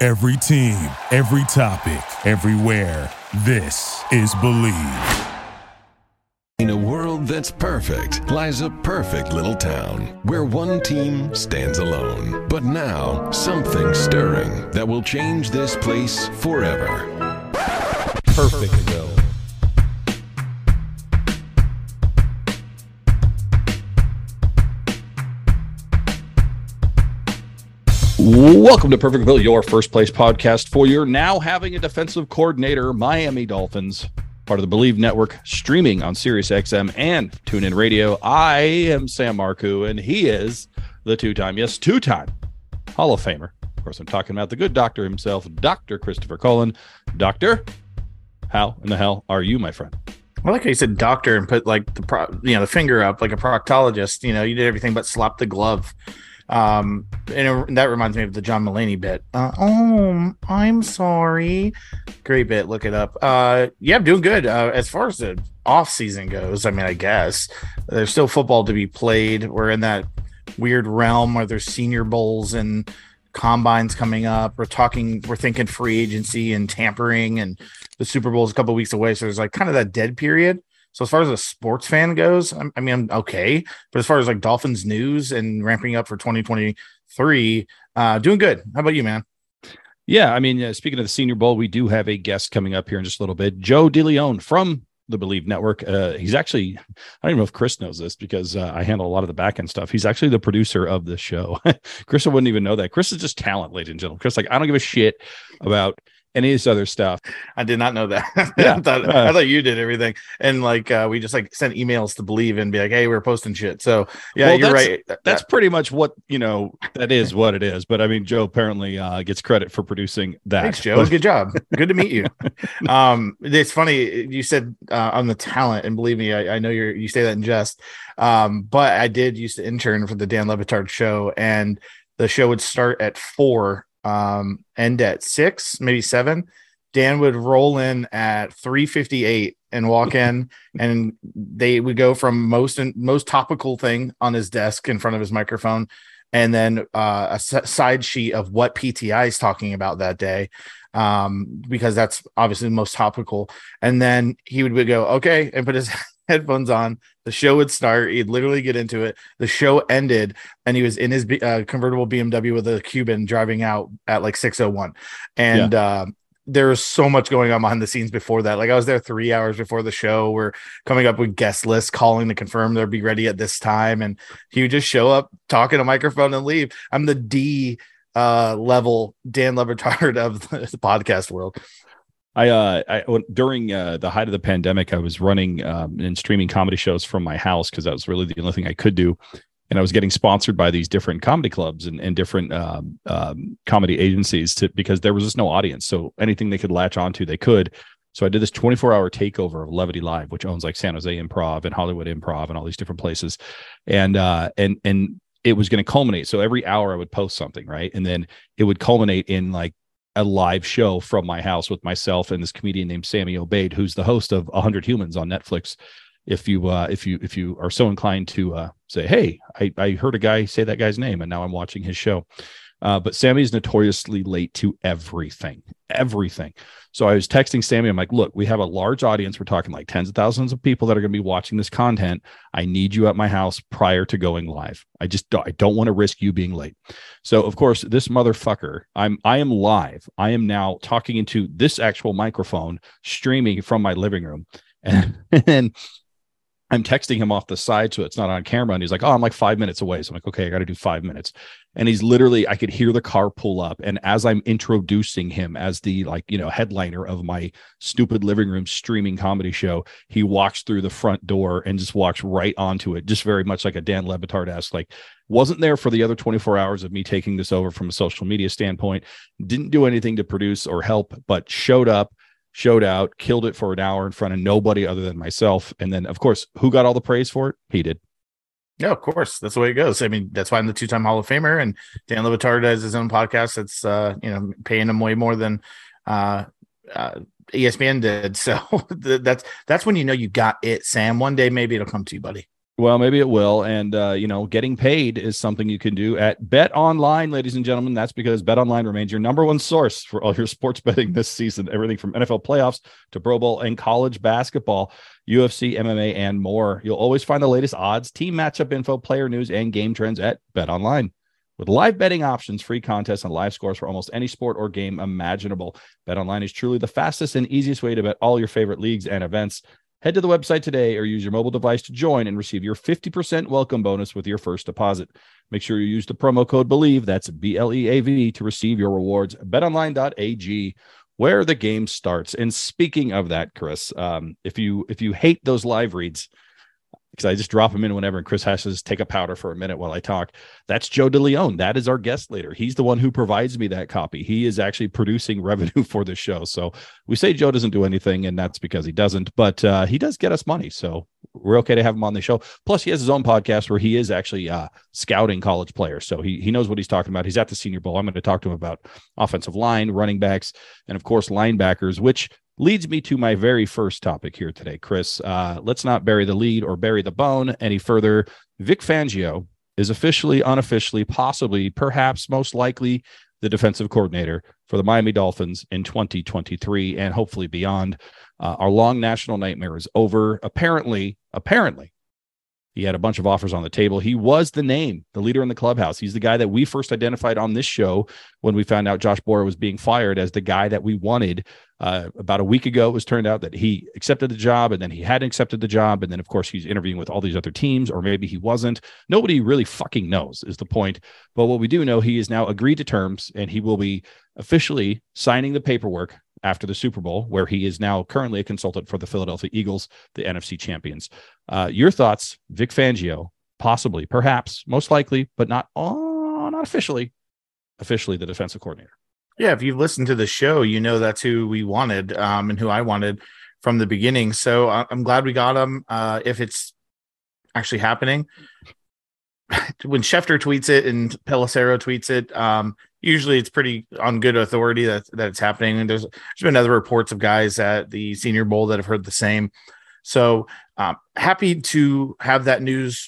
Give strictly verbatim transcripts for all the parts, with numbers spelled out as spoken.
Every team, every topic, everywhere. This is Believe. In a world that's perfect lies a perfect little town where one team stands alone. But now, something stirring that will change this place forever. Perfectville. Welcome to Perfectville, your first place podcast for your now having a defensive coordinator, Miami Dolphins, part of the Believe Network, streaming on SiriusXM and TuneIn Radio. I am Sam Marcoux, and he is the two-time, yes, two-time Hall of Famer. Of course, I'm talking about the good doctor himself, Doctor Christopher Cullen. Doctor, how in the hell are you, my friend? I like how you said doctor and put like the pro, you know the finger up like a proctologist. You know, you did everything but slap the glove. Um, and it, that reminds me of the John Mulaney bit. Uh, oh, I'm sorry. Great bit. Look it up. Uh, yeah, I'm doing good. Uh, as far as the off season goes, I mean, I guess there's still football to be played. We're in that weird realm where there's senior bowls and combines coming up. We're talking, we're thinking free agency and tampering, and the Super Bowl is a couple of weeks away. So there's like kind of that dead period. So as far as a sports fan goes, I mean, I'm okay. But as far as like Dolphins news and ramping up for twenty twenty-three, uh, doing good. How about you, man? Yeah, I mean, uh, speaking of the Senior Bowl, we do have a guest coming up here in just a little bit. Joe DeLeon from the Believe Network. Uh, he's actually, I don't even know if Chris knows this because uh, I handle a lot of the back end stuff. He's actually the producer of the show. Chris wouldn't even know that. Chris is just talent, ladies and gentlemen. Chris, like, I don't give a shit about any of this other stuff. I did not know that. Yeah. I, thought, uh, I thought you did everything. And like, uh, we just like sent emails to Believe and be like, hey, we're posting shit. So yeah, well, you're that's, right. That's pretty much what, you know, that is what it is. But I mean, Joe apparently uh, gets credit for producing that. Thanks, Joe. But- Good job. Good to meet you. um, it's funny. You said uh, on the talent, and believe me, I, I know you're, you say that in jest. Um, but I did used to intern for the Dan Le Batard show, and the show would start at four, um, end at six, maybe seven. Dan would roll in at three fifty-eight and walk in, and they would go from most most topical thing on his desk in front of his microphone, and then uh, a s- side sheet of what P T I is talking about that day, um, because that's obviously the most topical. And then he would go, okay, and put his headphones on. The show would start. He'd literally get into it. The show ended, and he was in his uh, convertible B M W with a Cuban driving out at like six oh one. And yeah. uh, there was so much going on behind the scenes before that. Like I was there three hours before the show. We're coming up with guest lists, calling to confirm they'll be ready at this time. And he would just show up, talk in a microphone, and leave. I'm the D uh, level Dan Le Batard of the, the podcast world. I, uh, I during uh, the height of the pandemic, I was running um, and streaming comedy shows from my house because that was really the only thing I could do. And I was getting sponsored by these different comedy clubs and, and different um, um, comedy agencies to, because there was just no audience. So anything they could latch onto, they could. So I did this twenty-four hour takeover of Levity Live, which owns like San Jose Improv and Hollywood Improv and all these different places. And uh, and and it was going to culminate. So every hour I would post something, right? And then it would culminate in like a live show from my house with myself and this comedian named Sammy Obeid, who's the host of one hundred Humans on Netflix. If you uh, if you if you are so inclined to uh, say, hey, I, I heard a guy say that guy's name and now I'm watching his show. Uh, but Sammy's notoriously late to everything, everything. So I was texting Sammy. I'm like, look, we have a large audience. We're talking like tens of thousands of people that are going to be watching this content. I need you at my house prior to going live. I just don't, I don't want to risk you being late. So of course, this motherfucker, I'm I am live. I am now talking into this actual microphone, streaming from my living room, and and. I'm texting him off the side so it's not on camera. And he's like, oh, I'm like five minutes away. So I'm like, okay, I got to do five minutes. And he's literally, I could hear the car pull up. And as I'm introducing him as the like, you know, headliner of my stupid living room streaming comedy show, he walks through the front door and just walks right onto it. Just very much like a Dan Le Batard-esque, like wasn't there for the other twenty-four hours of me taking this over from a social media standpoint, didn't do anything to produce or help, but showed up, showed out, killed it for an hour in front of nobody other than myself. And then, of course, who got all the praise for it? He did. Yeah, of course. That's the way it goes. I mean, that's why I'm the two-time Hall of Famer, and Dan Le Batard has his own podcast that's, uh, you know, paying him way more than uh, uh, E S P N did. So that's that's when you know you got it, Sam. One day maybe it'll come to you, buddy. Well, maybe it will. And, uh, you know, getting paid is something you can do at BetOnline, ladies and gentlemen. That's because BetOnline remains your number one source for all your sports betting this season. Everything from N F L playoffs to Pro Bowl and college basketball, U F C, M M A, and more. You'll always find the latest odds, team matchup info, player news, and game trends at BetOnline. With live betting options, free contests, and live scores for almost any sport or game imaginable, BetOnline is truly the fastest and easiest way to bet all your favorite leagues and events. Head to the website today or use your mobile device to join and receive your fifty percent welcome bonus with your first deposit. Make sure you use the promo code BELIEVE, that's B L E A V, to receive your rewards. bet online dot a g, where the game starts. And speaking of that, Chris, um, if you if you hate those live reads, because I just drop them in whenever, and Chris has to just take a powder for a minute while I talk. That's Joe DeLeon. That is our guest later. He's the one who provides me that copy. He is actually producing revenue for the show. So we say Joe doesn't do anything, and that's because he doesn't, but uh, he does get us money. So we're okay to have him on the show. Plus, he has his own podcast where he is actually uh, scouting college players. So he, he knows what he's talking about. He's at the Senior Bowl. I'm going to talk to him about offensive line, running backs, and of course, linebackers, which leads me to my very first topic here today, Chris. Uh, let's not bury the lead or bury the bone any further. Vic Fangio is officially, unofficially, possibly, perhaps, most likely the defensive coordinator for the Miami Dolphins in twenty twenty-three and hopefully beyond. Uh, our long national nightmare is over. Apparently, apparently, he had a bunch of offers on the table. He was the name, the leader in the clubhouse. He's the guy that we first identified on this show when we found out Josh Boyer was being fired as the guy that we wanted. Uh, about a week ago, it was turned out that he accepted the job, and then he hadn't accepted the job. And then, of course, he's interviewing with all these other teams, or maybe he wasn't. Nobody really fucking knows is the point. But what we do know, he is now agreed to terms, and he will be officially signing the paperwork after the Super Bowl, where he is now currently a consultant for the Philadelphia Eagles, the N F C champions. Uh, your thoughts, Vic Fangio, possibly, perhaps, most likely, but not, oh, not officially, officially the defensive coordinator. Yeah, if you've listened to the show, you know that's who we wanted um, and who I wanted from the beginning. So I'm glad we got him. Uh, if it's actually happening, when Schefter tweets it and Pelissero tweets it, um, usually it's pretty on good authority that, that it's happening. And there's, there's been other reports of guys at the Senior Bowl that have heard the same. So um, happy to have that news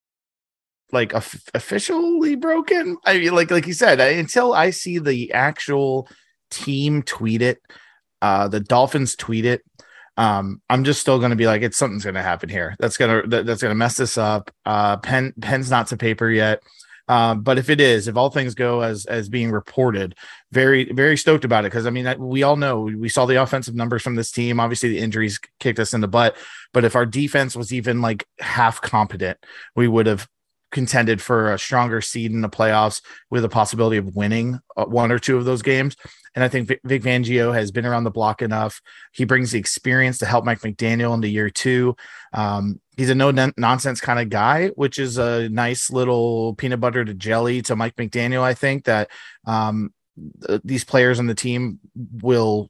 like officially broken. I mean, like, like you said, I, until I see the actual team tweet it, uh, the Dolphins tweet it, um, I'm just still going to be like, it's something's going to happen here. That's going to, that, that's going to mess this up. Uh, pen, pen's not to paper yet. Um, but if it is, if all things go as, as being reported, very, very stoked about it. Cause I mean, we all know, we saw the offensive numbers from this team. Obviously the injuries kicked us in the butt, but if our defense was even like half competent, we would have contended for a stronger seed in the playoffs with a possibility of winning one or two of those games. And I think Vic Fangio has been around the block enough. He brings the experience to help Mike McDaniel into year two. Um, he's a no nonsense kind of guy, which is a nice little peanut butter to jelly to Mike McDaniel. I think that um, th- these players on the team will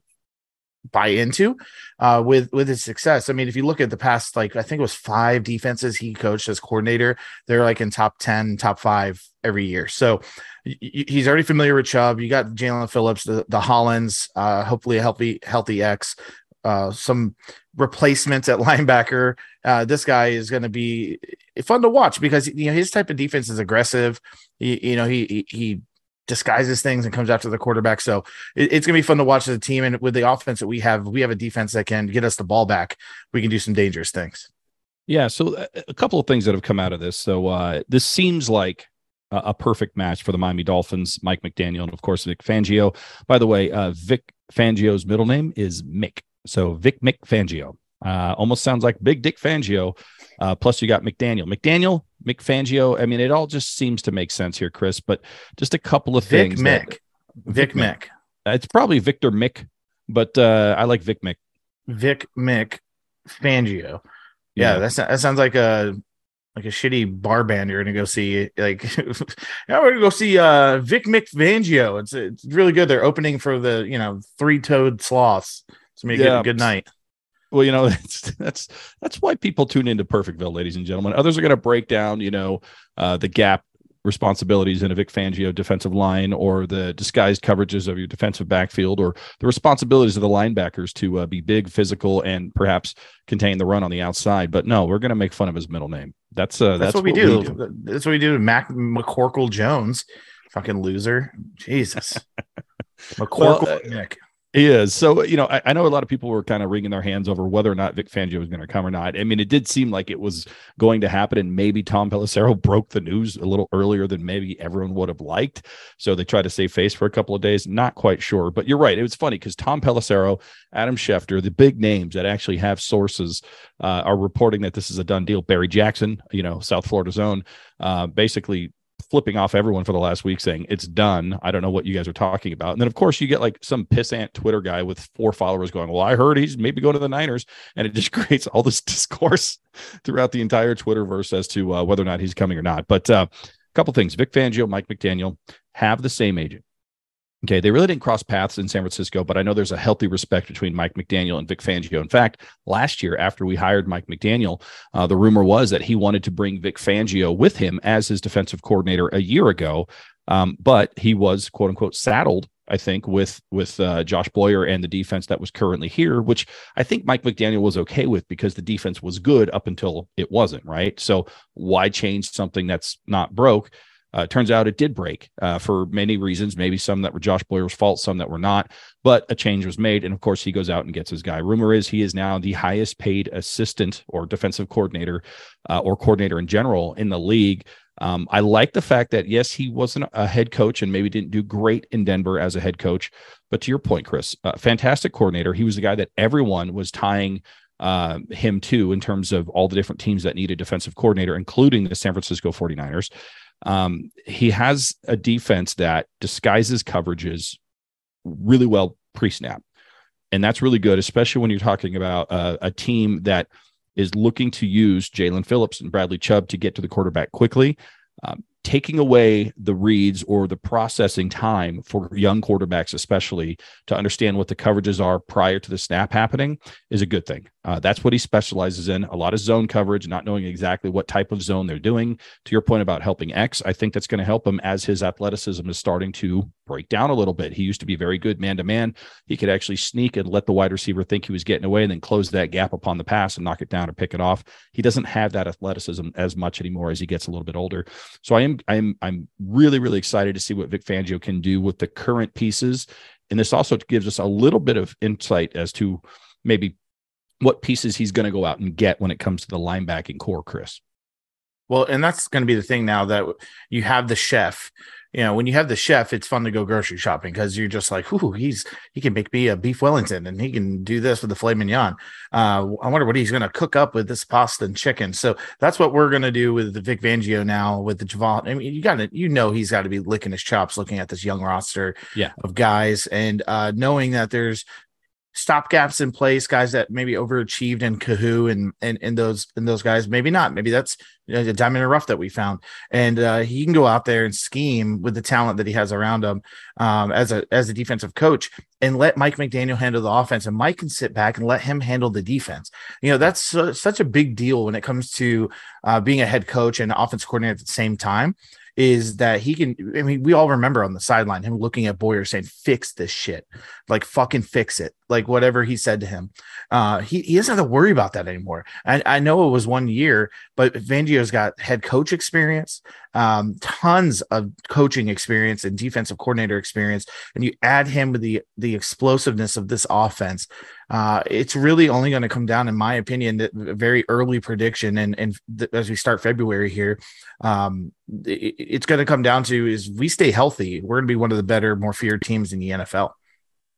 buy into uh, with, with his success. I mean, if you look at the past, like, I think it was five defenses he coached as coordinator, they're like in top ten, top five every year. So y- he's already familiar with Chubb. You got Jalen Phillips, the, the Hollins, uh, hopefully a healthy, healthy X, uh, some replacements at linebacker. Uh, this guy is going to be fun to watch because, you know, his type of defense is aggressive. He, you know, he, he, he disguises things and comes after the quarterback. So it, it's going to be fun to watch as a team. And with the offense that we have, we have a defense that can get us the ball back. We can do some dangerous things. Yeah. So a couple of things that have come out of this. So uh, this seems like a, a perfect match for the Miami Dolphins, Mike McDaniel, and of course, Vic Fangio. By the way, uh, Vic Fangio's middle name is Mick. So Vic Mick Fangio. Uh, almost sounds like Big Dick Fangio. Uh, plus you got McDaniel, McDaniel, Mick Fangio. I mean, it all just seems to make sense here, Chris, but just a couple of Vic things. Mick. That, Vic, Vic Mick. Mick. It's probably Victor Mick, but uh, I like Vic Mick. Vic Mick Fangio. Yeah, yeah. That's, that sounds like a like a shitty bar band you're gonna go see. Like, yeah, we're gonna go see uh, Vic Mick Fangio. It's it's really good. They're opening for the you know three toed sloths. It's gonna be a yeah. good, good night. Well, you know, that's that's that's why people tune into Perfectville, ladies and gentlemen. Others are going to break down, you know, uh, the gap responsibilities in a Vic Fangio defensive line, or the disguised coverages of your defensive backfield, or the responsibilities of the linebackers to uh, be big, physical, and perhaps contain the run on the outside. But no, we're going to make fun of his middle name. That's uh, that's, that's what, we, what do. we do. That's what we do to Mac McCorkle Jones, fucking loser. Jesus, McCorkle Well, uh, Nick. He is. So, you know, I, I know a lot of people were kind of wringing their hands over whether or not Vic Fangio was going to come or not. I mean, it did seem like it was going to happen, and maybe Tom Pelissero broke the news a little earlier than maybe everyone would have liked. So they tried to save face for a couple of days. Not quite sure. But you're right. It was funny because Tom Pelissero, Adam Schefter, the big names that actually have sources uh, are reporting that this is a done deal. Barry Jackson, you know, South Florida zone, uh, basically flipping off everyone for the last week saying it's done. I don't know what you guys are talking about. And then of course you get like some pissant Twitter guy with four followers going, well, I heard he's maybe going to the Niners. And it just creates all this discourse throughout the entire Twitterverse as to uh, whether or not he's coming or not. But uh, a couple things, Vic Fangio, Mike McDaniel have the same agent. Okay, they really didn't cross paths in San Francisco, but I know there's a healthy respect between Mike McDaniel and Vic Fangio. In fact, last year, after we hired Mike McDaniel, uh, the rumor was that he wanted to bring Vic Fangio with him as his defensive coordinator a year ago, um, but he was, quote unquote, saddled, I think, with with uh, Josh Boyer and the defense that was currently here, which I think Mike McDaniel was okay with because the defense was good up until it wasn't, right? So why change something that's not broke? Uh, turns out it did break uh, for many reasons, maybe some that were Josh Boyer's fault, some that were not, but a change was made. And of course, he goes out and gets his guy. Rumor is he is now the highest paid assistant or defensive coordinator uh, or coordinator in general in the league. Um, I like the fact that, yes, he wasn't a head coach and maybe didn't do great in Denver as a head coach. But to your point, Chris, uh, fantastic coordinator. He was the guy that everyone was tying uh, him to in terms of all the different teams that needed defensive coordinator, including the San Francisco forty-niners. Um, he has a defense that disguises coverages really well pre-snap. And that's really good, especially when you're talking about uh, a team that is looking to use Jalen Phillips and Bradley Chubb to get to the quarterback quickly. Um, taking away the reads or the processing time for young quarterbacks, especially to understand what the coverages are prior to the snap happening, is a good thing. Uh, that's what he specializes in. A lot of zone coverage, not knowing exactly what type of zone they're doing. To your point about helping X, I think that's going to help him as his athleticism is starting to break down a little bit. He used to be very good man-to-man. He could actually sneak and let the wide receiver think he was getting away and then close that gap upon the pass and knock it down or pick it off. He doesn't have that athleticism as much anymore as he gets a little bit older. So I am, I'm, I'm really, really excited to see what Vic Fangio can do with the current pieces. And this also gives us a little bit of insight as to maybe what pieces he's going to go out and get when it comes to the linebacking core, Chris. Well, and that's going to be the thing now that you have the chef. You know, when you have the chef, it's fun to go grocery shopping because you're just like, ooh, he's he can make me a beef Wellington and he can do this with the filet mignon. Uh, I wonder what he's going to cook up with this pasta and chicken. So that's what we're going to do with the Vic Fangio now with the Javon. I mean, you got to, you know, he's got to be licking his chops looking at this young roster yeah. of guys and uh, knowing that there's stopgaps in place, guys that maybe overachieved in Kahoo and and and those and those guys maybe not. Maybe that's, you know, the diamond in the rough that we found, and uh, he can go out there and scheme with the talent that he has around him um, as a as a defensive coach, and let Mike McDaniel handle the offense, and Mike can sit back and let him handle the defense. You know, that's so, such a big deal when it comes to uh, being a head coach and offense coordinator at the same time. Is that he can, I mean, we all remember on the sideline, him looking at Boyer saying, fix this shit, like fucking fix it. Like whatever he said to him, uh, he, he doesn't have to worry about that anymore. I, I know it was one year, but Fangio's got head coach experience, um, tons of coaching experience and defensive coordinator experience. And you add him with the, the explosiveness of this offense. Uh, it's really only going to come down, in my opinion, that a very early prediction. And, and th- as we start February here, um, it, it's going to come down to is we stay healthy, we're going to be one of the better, more feared teams in the N F L.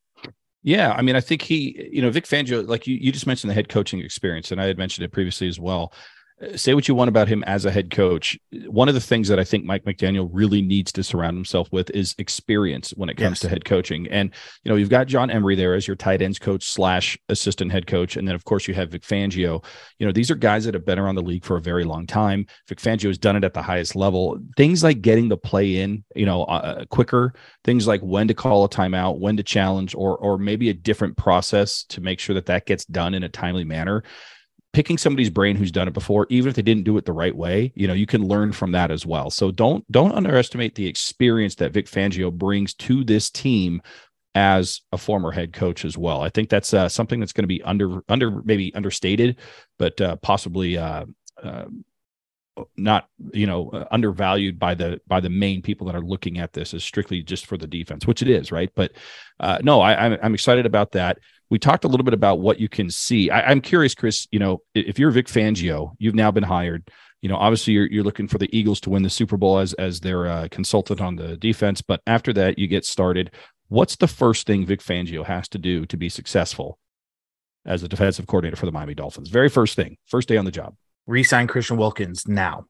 Yeah, I mean, I think he, you know, Vic Fangio, like you, you just mentioned the head coaching experience, and I had mentioned it previously as well. Say what you want about him as a head coach. One of the things that I think Mike McDaniel really needs to surround himself with is experience when it comes yes. to head coaching. And, you know, you've got John Emery there as your tight ends coach slash assistant head coach. And then, of course, you have Vic Fangio. You know, these are guys that have been around the league for a very long time. Vic Fangio has done it at the highest level. Things like getting the play in, you know, uh, quicker, things like when to call a timeout, when to challenge, or or maybe a different process to make sure that that gets done in a timely manner. picking somebody's brain who's done it before, even if they didn't do it the right way, you know, you can learn from that as well. So don't don't underestimate the experience that Vic Fangio brings to this team as a former head coach as well. I think that's uh, something that's going to be under under maybe understated, but uh, possibly uh, uh, not you know uh, undervalued by the by the main people that are looking at this as strictly just for the defense, which it is, right? But uh, no, I, I'm I'm excited about that. We talked a little bit about what you can see. I, I'm curious, Chris. You know, if you're Vic Fangio, you've now been hired. You know, obviously you're you're looking for the Eagles to win the Super Bowl as as their uh, consultant on the defense. But after that, you get started. What's the first thing Vic Fangio has to do to be successful as a defensive coordinator for the Miami Dolphins? Very first thing, first day on the job. Re-sign Christian Wilkins now.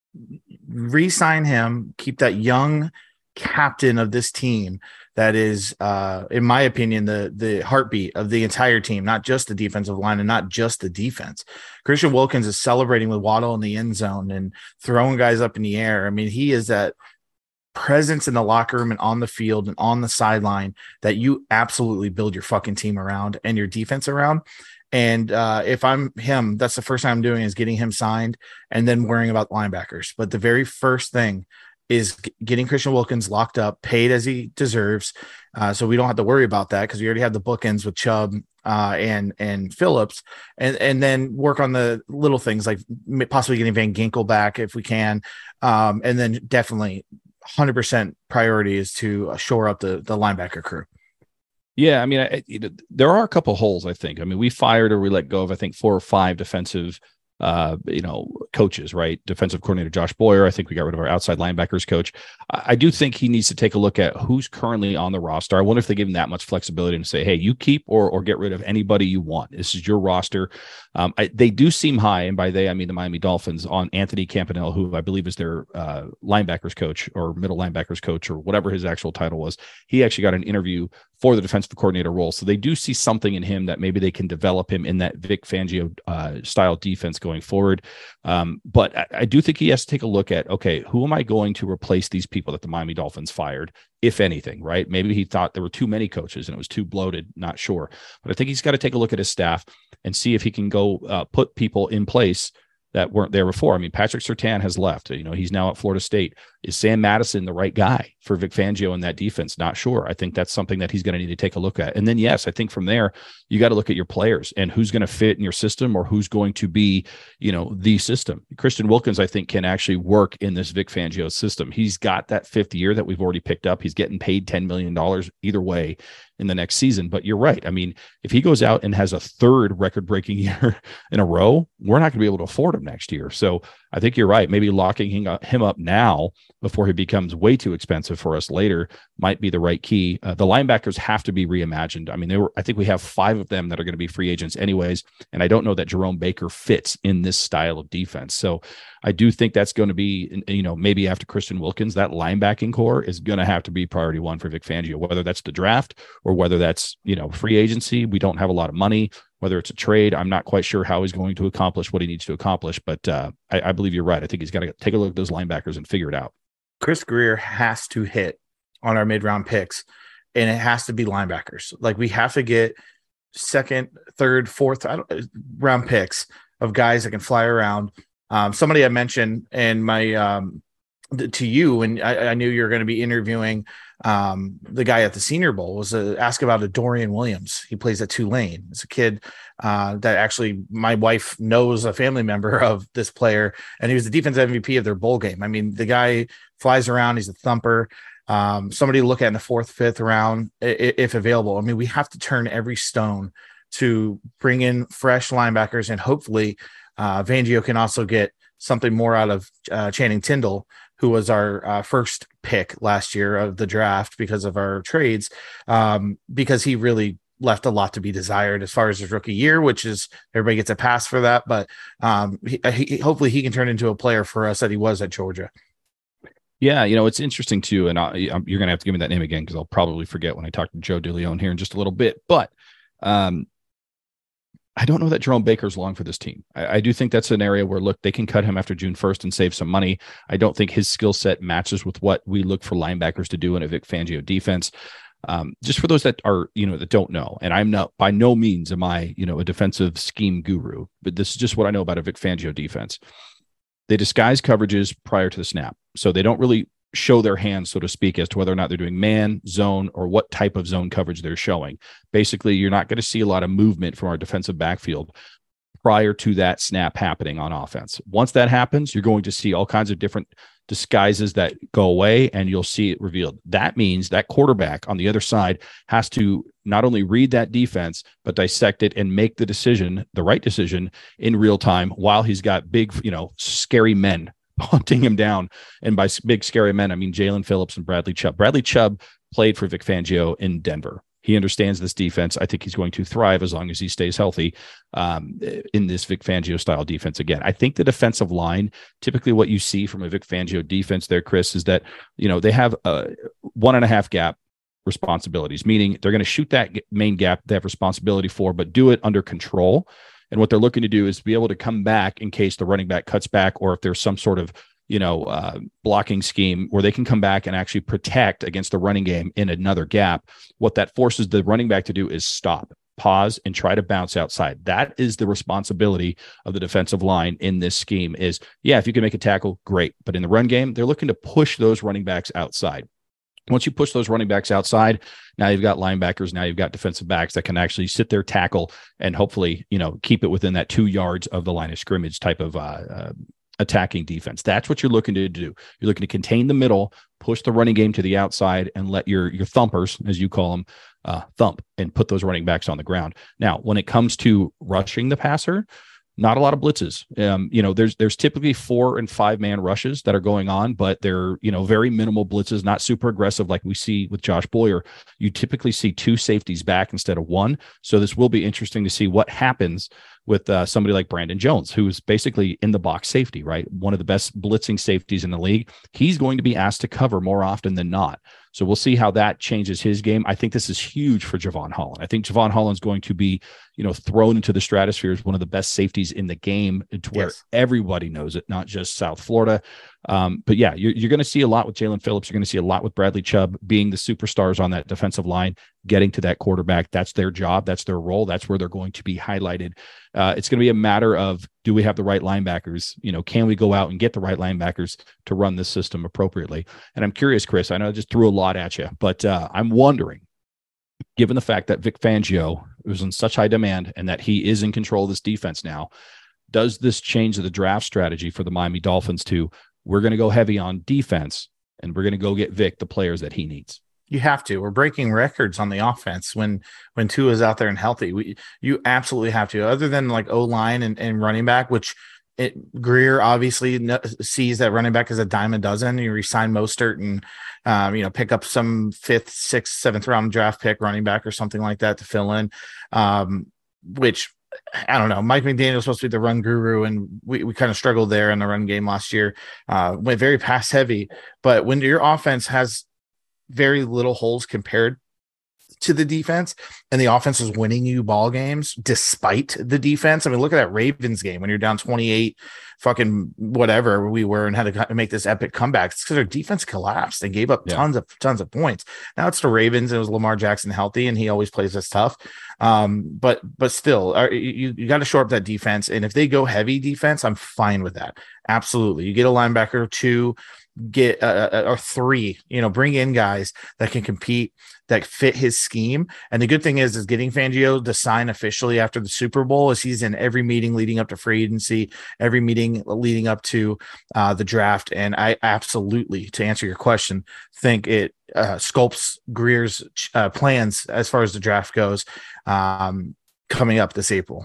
Re-sign him. Keep that young captain of this team that is, uh, in my opinion, the the heartbeat of the entire team, not just the defensive line and not just the defense. Christian Wilkins is celebrating with Waddle in the end zone and throwing guys up in the air. I mean, he is that presence in the locker room and on the field and on the sideline that you absolutely build your fucking team around and your defense around. And uh, if I'm him, that's the first time I'm doing is getting him signed and then worrying about linebackers. But the very first thing is g- getting Christian Wilkins locked up, paid as he deserves. Uh, so we don't have to worry about that because we already have the bookends with Chubb uh, and and Phillips, and and then work on the little things like possibly getting Van Ginkel back if we can, um, and then definitely one hundred percent priority is to shore up the the linebacker crew. Yeah, I mean, I, you know, there are a couple holes, I think. I mean, we fired or we let go of, I think, four or five defensive, uh, you know, coaches, right? Defensive coordinator Josh Boyer. I think we got rid of our outside linebackers coach. I, I do think he needs to take a look at who's currently on the roster. I wonder if they give him that much flexibility and say, hey, you keep or or get rid of anybody you want. This is your roster. Um, I, they do seem high, and by they, I mean the Miami Dolphins, on Anthony Campanella, who I believe is their uh, linebackers coach or middle linebackers coach or whatever his actual title was. He actually got an interview for the defensive coordinator role. So they do see something in him that maybe they can develop him in that Vic Fangio uh, style defense going forward. Um, but I, I do think he has to take a look at, okay, who am I going to replace these people that the Miami Dolphins fired, if anything, right? Maybe he thought there were too many coaches and it was too bloated, not sure. But I think he's got to take a look at his staff and see if he can go uh, put people in place that weren't there before. I mean, Patrick Surtain has left. You know, he's now at Florida State. Is Sam Madison the right guy for Vic Fangio in that defense? Not sure. I think that's something that he's going to need to take a look at. And then, yes, I think from there, you got to look at your players and who's going to fit in your system or who's going to be, you know, the system. Christian Wilkins, I think, can actually work in this Vic Fangio system. He's got that fifth year that we've already picked up. He's getting paid ten million dollars either way in the next season. But you're right. I mean, if he goes out and has a third record-breaking year in a row, we're not going to be able to afford him next year. So I think you're right. Maybe locking him up, him up now before he becomes way too expensive for us later might be the right key. Uh, the linebackers have to be reimagined. I mean, they were, I think we have five of them that are going to be free agents anyways. And I don't know that Jerome Baker fits in this style of defense. So I do think that's going to be, you know, maybe after Christian Wilkins, that linebacking core is going to have to be priority one for Vic Fangio, whether that's the draft or whether that's, you know, free agency. We don't have a lot of money. Whether it's a trade, I'm not quite sure how he's going to accomplish what he needs to accomplish, but uh, I, I believe you're right. I think he's got to take a look at those linebackers and figure it out. Chris Grier has to hit on our mid-round picks, and it has to be linebackers. Like, we have to get second, third, fourth I don't, round picks of guys that can fly around. Um, somebody I mentioned in my um, th- to you, and I, I knew you were going to be interviewing um, the guy at the Senior Bowl, was uh, ask about a Dorian Williams. He plays at Tulane. It's a kid uh, that actually my wife knows, a family member of this player, and he was the defensive M V P of their bowl game. I mean, the guy flies around. He's a thumper. Um, somebody to look at in the fourth, fifth round, if available. I mean, we have to turn every stone to bring in fresh linebackers, and hopefully uh, Fangio can also get something more out of uh, Channing Tindall, who was our uh, first pick last year of the draft because of our trades, um, because he really left a lot to be desired as far as his rookie year, which is everybody gets a pass for that. But um, he, he, hopefully he can turn into a player for us that he was at Georgia. Yeah, you know, it's interesting too, and I, you're going to have to give me that name again because I'll probably forget when I talk to Joe DeLeon here in just a little bit. But um, I don't know that Jerome Baker's long for this team. I, I do think that's an area where, look, they can cut him after June first and save some money. I don't think his skill set matches with what we look for linebackers to do in a Vic Fangio defense. Um, just for those that are, you know, that don't know, and I'm not, by no means am I, you know, a defensive scheme guru, but this is just what I know about a Vic Fangio defense. They disguise coverages prior to the snap. So they don't really show their hands, so to speak, as to whether or not they're doing man, zone, or what type of zone coverage they're showing. Basically, you're not going to see a lot of movement from our defensive backfield prior to that snap happening on offense. Once that happens, you're going to see all kinds of different disguises that go away, and you'll see it revealed. That means that quarterback on the other side has to not only read that defense, but dissect it and make the decision, the right decision in real time, while he's got big, you know, scary men hunting him down. And by big, scary men, I mean Jaelan Phillips and Bradley Chubb. Bradley Chubb played for Vic Fangio in Denver. He understands this defense. I think he's going to thrive as long as he stays healthy um, in this Vic Fangio style defense. Again, I think the defensive line, typically what you see from a Vic Fangio defense there, Chris, is that, you know, they have a one and a half gap responsibilities, meaning they're going to shoot that main gap they have responsibility for, but do it under control. And what they're looking to do is be able to come back in case the running back cuts back, or if there's some sort of, you know, uh, blocking scheme where they can come back and actually protect against the running game in another gap. What that forces the running back to do is stop, pause, and try to bounce outside. That is the responsibility of the defensive line in this scheme is, yeah, if you can make a tackle, great. But in the run game, they're looking to push those running backs outside. Once you push those running backs outside, now you've got linebackers, now you've got defensive backs that can actually sit there, tackle, and hopefully, you know, keep it within that two yards of the line of scrimmage type of uh, uh attacking defense. That's what you're looking to do. You're looking to contain the middle, push the running game to the outside, and let your your thumpers, as you call them, uh, thump and put those running backs on the ground. Now, when it comes to rushing the passer, not a lot of blitzes. Um, you know, there's there's typically four and five man rushes that are going on, but they're, you know, very minimal blitzes, not super aggressive like we see with Josh Boyer. You typically see two safeties back instead of one. So this will be interesting to see what happens with uh, somebody like Brandon Jones, who's basically in the box safety, right? One of the best blitzing safeties in the league. He's going to be asked to cover more often than not. So we'll see how that changes his game. I think this is huge for Javon Holland. I think Javon Holland's going to be, you know, thrown into the stratosphere as one of the best safeties in the game, to where yes. everybody knows it, not just South Florida. Um, but yeah, you're, you're going to see a lot with Jaelan Phillips. You're going to see a lot with Bradley Chubb being the superstars on that defensive line, getting to that quarterback. That's their job. That's their role. That's where they're going to be highlighted. Uh, it's going to be a matter of, do we have the right linebackers? You know, can we go out and get the right linebackers to run this system appropriately? And I'm curious, Chris, I know I just threw a lot at you, but uh, I'm wondering, given the fact that Vic Fangio was in such high demand and that he is in control of this defense now, does this change the draft strategy for the Miami Dolphins to, we're going to go heavy on defense and we're going to go get Vic the players that he needs? You have to. We're breaking records on the offense when when Tua is out there and healthy. We you absolutely have to. Other than like O-line and, and running back, which it, Greer obviously sees that running back as a dime a dozen. You resign Mostert and um, you know, pick up some fifth, sixth, seventh round draft pick running back or something like that to fill in. Um, which I don't know. Mike McDaniel was supposed to be the run guru, and we, we kind of struggled there in the run game last year. Uh, went very pass heavy, but when your offense has very little holes compared to the defense, and the offense is winning you ball games despite the defense. I mean, look at that Ravens game when you're down twenty-eight, fucking whatever we were, and had to make this epic comeback. It's because our defense collapsed and gave up yeah. tons of tons of points. Now it's the Ravens, and it was Lamar Jackson healthy, and he always plays us tough. Um, but but still, you you got to shore up that defense, and if they go heavy defense, I'm fine with that. Absolutely, you get a linebacker or two, get uh, or three, you know, bring in guys that can compete, that fit his scheme. And the good thing is, is getting Fangio to sign officially after the Super Bowl, is he's in every meeting leading up to free agency, every meeting leading up to uh, the draft. And I absolutely, to answer your question, think it uh, sculpts Greer's uh, plans as far as the draft goes um, coming up this April.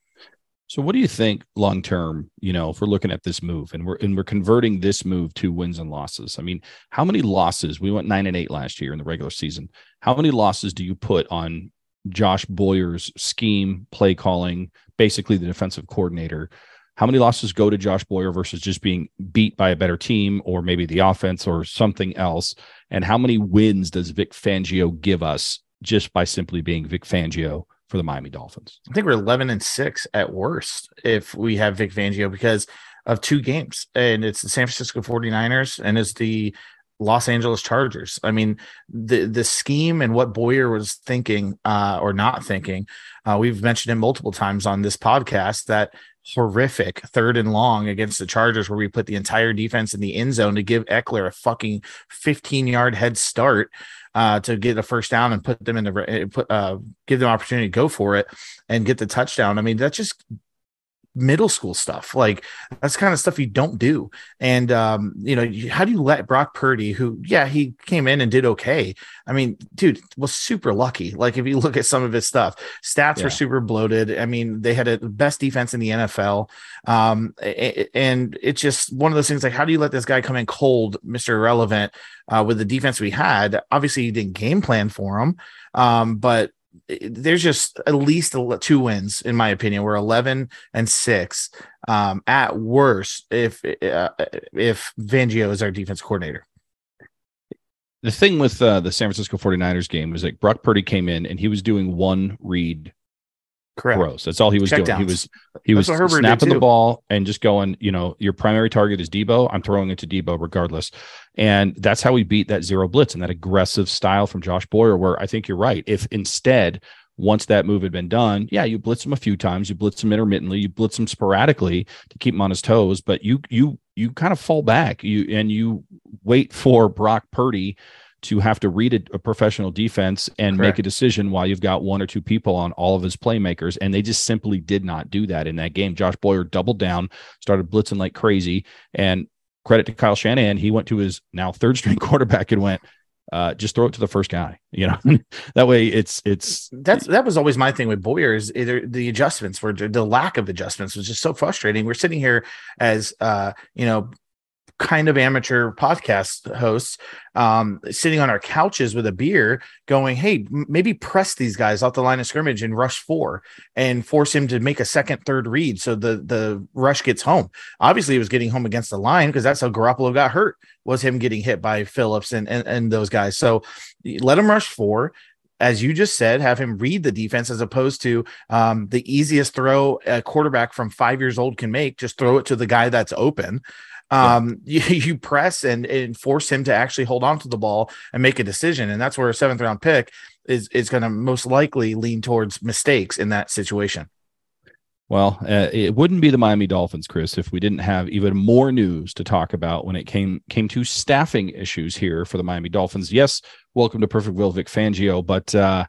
So what do you think long-term, you know, if we're looking at this move and we're, and we're converting this move to wins and losses? I mean, how many losses? We went nine and eight last year in the regular season. How many losses do you put on Josh Boyer's scheme, play calling, basically the defensive coordinator? How many losses go to Josh Boyer versus just being beat by a better team, or maybe the offense or something else? And how many wins does Vic Fangio give us just by simply being Vic Fangio for the Miami Dolphins? I think we're eleven and six at worst if we have Vic Fangio, because of two games, and it's the San Francisco forty-niners and it's the Los Angeles Chargers. I mean, the the scheme and what Boyer was thinking uh, or not thinking, uh, we've mentioned it multiple times on this podcast, that horrific third and long against the Chargers where we put the entire defense in the end zone to give Eckler a fucking fifteen-yard head start uh, to get a first down and put them in the put uh, give them opportunity to go for it and get the touchdown. I mean, that's just middle school stuff. Like, that's kind of stuff you don't do. And um you know, you, how do you let Brock Purdy, who yeah he came in and did okay, I mean, dude, was super lucky. Like, if you look at some of his stuff, stats yeah. were super bloated. I mean, they had a best defense in the N F L, um and it's just one of those things, like, how do you let this guy come in cold, Mister Irrelevant, uh with the defense we had? Obviously you didn't game plan for him, um but there's just at least two wins, in my opinion. We're eleven and six um, at worst if uh, if Fangio is our defense coordinator. The thing with uh, the San Francisco forty-niners game was like Brock Purdy came in and he was doing one read Correct. throws. That's all he was Check doing. Downs. He was he That's was snapping the ball and just going, you know, your primary target is Debo. I'm throwing it to Debo regardless. And that's how we beat that zero blitz and that aggressive style from Josh Boyer, where I think you're right. If instead, once that move had been done, yeah, you blitz him a few times, you blitz him intermittently, you blitz him sporadically to keep him on his toes, but you you you kind of fall back, you and you wait for Brock Purdy to have to read a, a professional defense and Correct. make a decision while you've got one or two people on all of his playmakers, and they just simply did not do that in that game. Josh Boyer doubled down, started blitzing like crazy, and credit to Kyle Shanahan, he went to his now third string quarterback and went, Uh, just throw it to the first guy, you know, that way it's, it's, that's, that was always my thing with Boyer, is either the adjustments were the lack of adjustments was just so frustrating. We're sitting here as, uh, you know, kind of amateur podcast hosts, um, sitting on our couches with a beer going, hey, m- maybe press these guys off the line of scrimmage and rush four and force him to make a second, third read. So the, the rush gets home. Obviously he was getting home against the line because that's how Garoppolo got hurt, was him getting hit by Phillips and, and, and those guys. So let him rush four. As you just said, have him read the defense, as opposed to um, the easiest throw a quarterback from five years old can make. Just throw it to the guy that's open. Um, yeah. you, you press and, and force him to actually hold on to the ball and make a decision. And that's where a seventh round pick is, is going to most likely lean towards mistakes in that situation. Well, uh, it wouldn't be the Miami Dolphins, Chris, if we didn't have even more news to talk about when it came came to staffing issues here for the Miami Dolphins. Yes, welcome to Perfectville, Vic Fangio, but uh,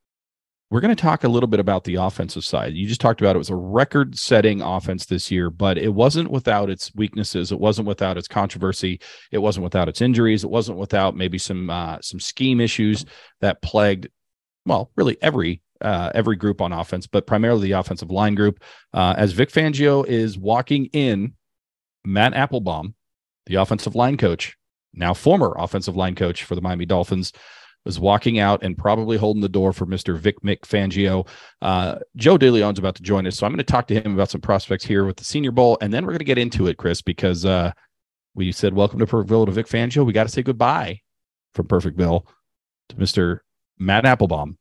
we're going to talk a little bit about the offensive side. You just talked about it was a record-setting offense this year, but it wasn't without its weaknesses. It wasn't without its controversy. It wasn't without its injuries. It wasn't without maybe some uh, some scheme issues that plagued, well, really every uh, every group on offense, but primarily the offensive line group. Uh, as Vic Fangio is walking in, Matt Applebaum, the offensive line coach, now former offensive line coach for the Miami Dolphins, was walking out and probably holding the door for Mister Vic Mick Fangio. Uh, Joe DeLeon's about to join us, so I'm going to talk to him about some prospects here with the Senior Bowl, and then we're going to get into it, Chris, because uh, we said welcome to Perfectville to Vic Fangio. We got to say goodbye from Perfectville to Mister Matt Applebaum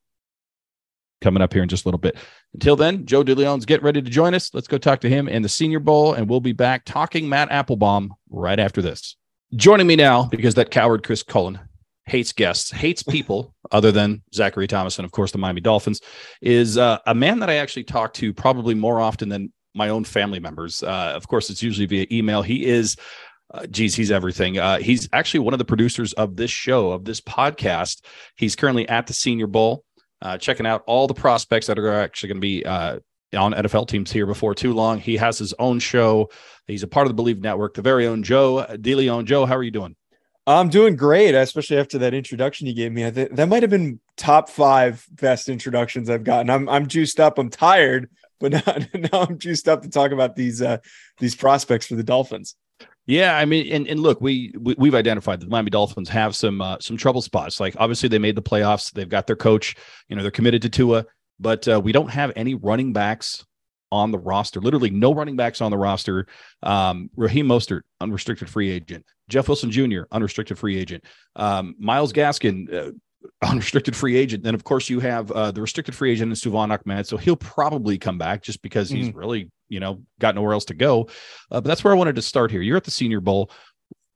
coming up here in just a little bit. Until then, Joe DeLeon's getting ready to join us. Let's go talk to him in the Senior Bowl, and we'll be back talking Matt Applebaum right after this. Joining me now, because that coward Chris Cullen hates guests, hates people other than Zachary Thomas and, of course, the Miami Dolphins, is uh, a man that I actually talk to probably more often than my own family members. Uh, of course, it's usually via email. He is, uh, geez, he's everything. Uh, he's actually one of the producers of this show, of this podcast. He's currently at the Senior Bowl, uh, checking out all the prospects that are actually going to be uh, on N F L teams here before too long. He has his own show. He's a part of the Believe Network, the very own Joe DeLeon. Joe, how are you doing? I'm doing great, especially after that introduction you gave me. I th- that might have been top five best introductions I've gotten. I'm I'm juiced up. I'm tired, but now, now I'm juiced up to talk about these uh, these prospects for the Dolphins. Yeah, I mean, and, and look, we, we we've identified that the Miami Dolphins have some uh, some trouble spots. Like, obviously, they made the playoffs. They've got their coach. You know, they're committed to Tua, but uh, we don't have any running backs on the roster. Literally no running backs on the roster. Um, Raheem Mostert, unrestricted free agent. Jeff Wilson Junior, unrestricted free agent. Um, Myles Gaskin, uh, unrestricted free agent. Then, of course, you have uh, the restricted free agent is Suvon Ahmed. So he'll probably come back just because he's mm. really, you know, got nowhere else to go. Uh, but that's where I wanted to start here. You're at the Senior Bowl.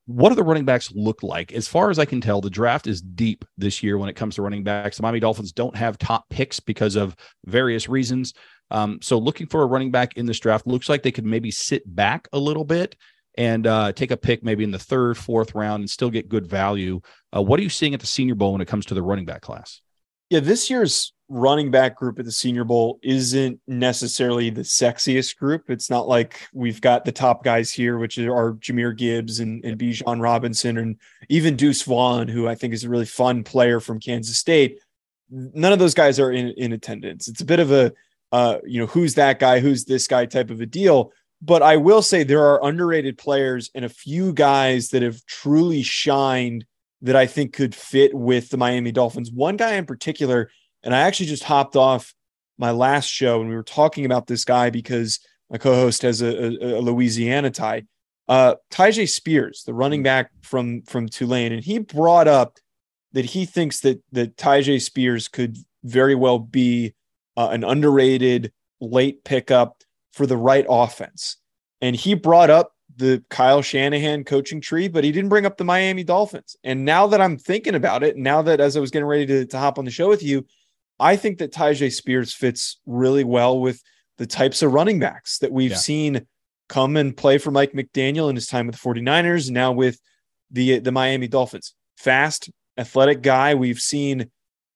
what do the running backs look like? As far as I can tell, the draft is deep this year when it comes to running backs. The Miami Dolphins don't have top picks because of various reasons. Um, so looking for a running back in this draft looks like they could maybe sit back a little bit and uh, take a pick maybe in the third, fourth round and still get good value. Uh, what are you seeing at the Senior Bowl when it comes to the running back class? Yeah, this year's running back group at the Senior Bowl isn't necessarily the sexiest group. It's not like we've got the top guys here, which are Jahmyr Gibbs and, and Bijan Robinson and even Deuce Vaughn, who I think is a really fun player from Kansas State. None of those guys are in, in attendance. It's a bit of a, uh, you know, who's that guy, who's this guy type of a deal. But I will say there are underrated players and a few guys that have truly shined that I think could fit with the Miami Dolphins. One guy in particular, and I actually just hopped off my last show and we were talking about this guy because my co-host has a, a, a Louisiana tie, uh, Tyjae Spears, the running back from, from Tulane. And he brought up that he thinks that, that Tyjae Spears could very well be uh, an underrated late pickup for the right offense. And he brought up the Kyle Shanahan coaching tree, but he didn't bring up the Miami Dolphins. And now that I'm thinking about it, now that as I was getting ready to, to hop on the show with you, I think that Tyjae Spears fits really well with the types of running backs that we've yeah. seen come and play for Mike McDaniel in his time with the 49ers, now with the, the Miami Dolphins. Fast, athletic guy. We've seen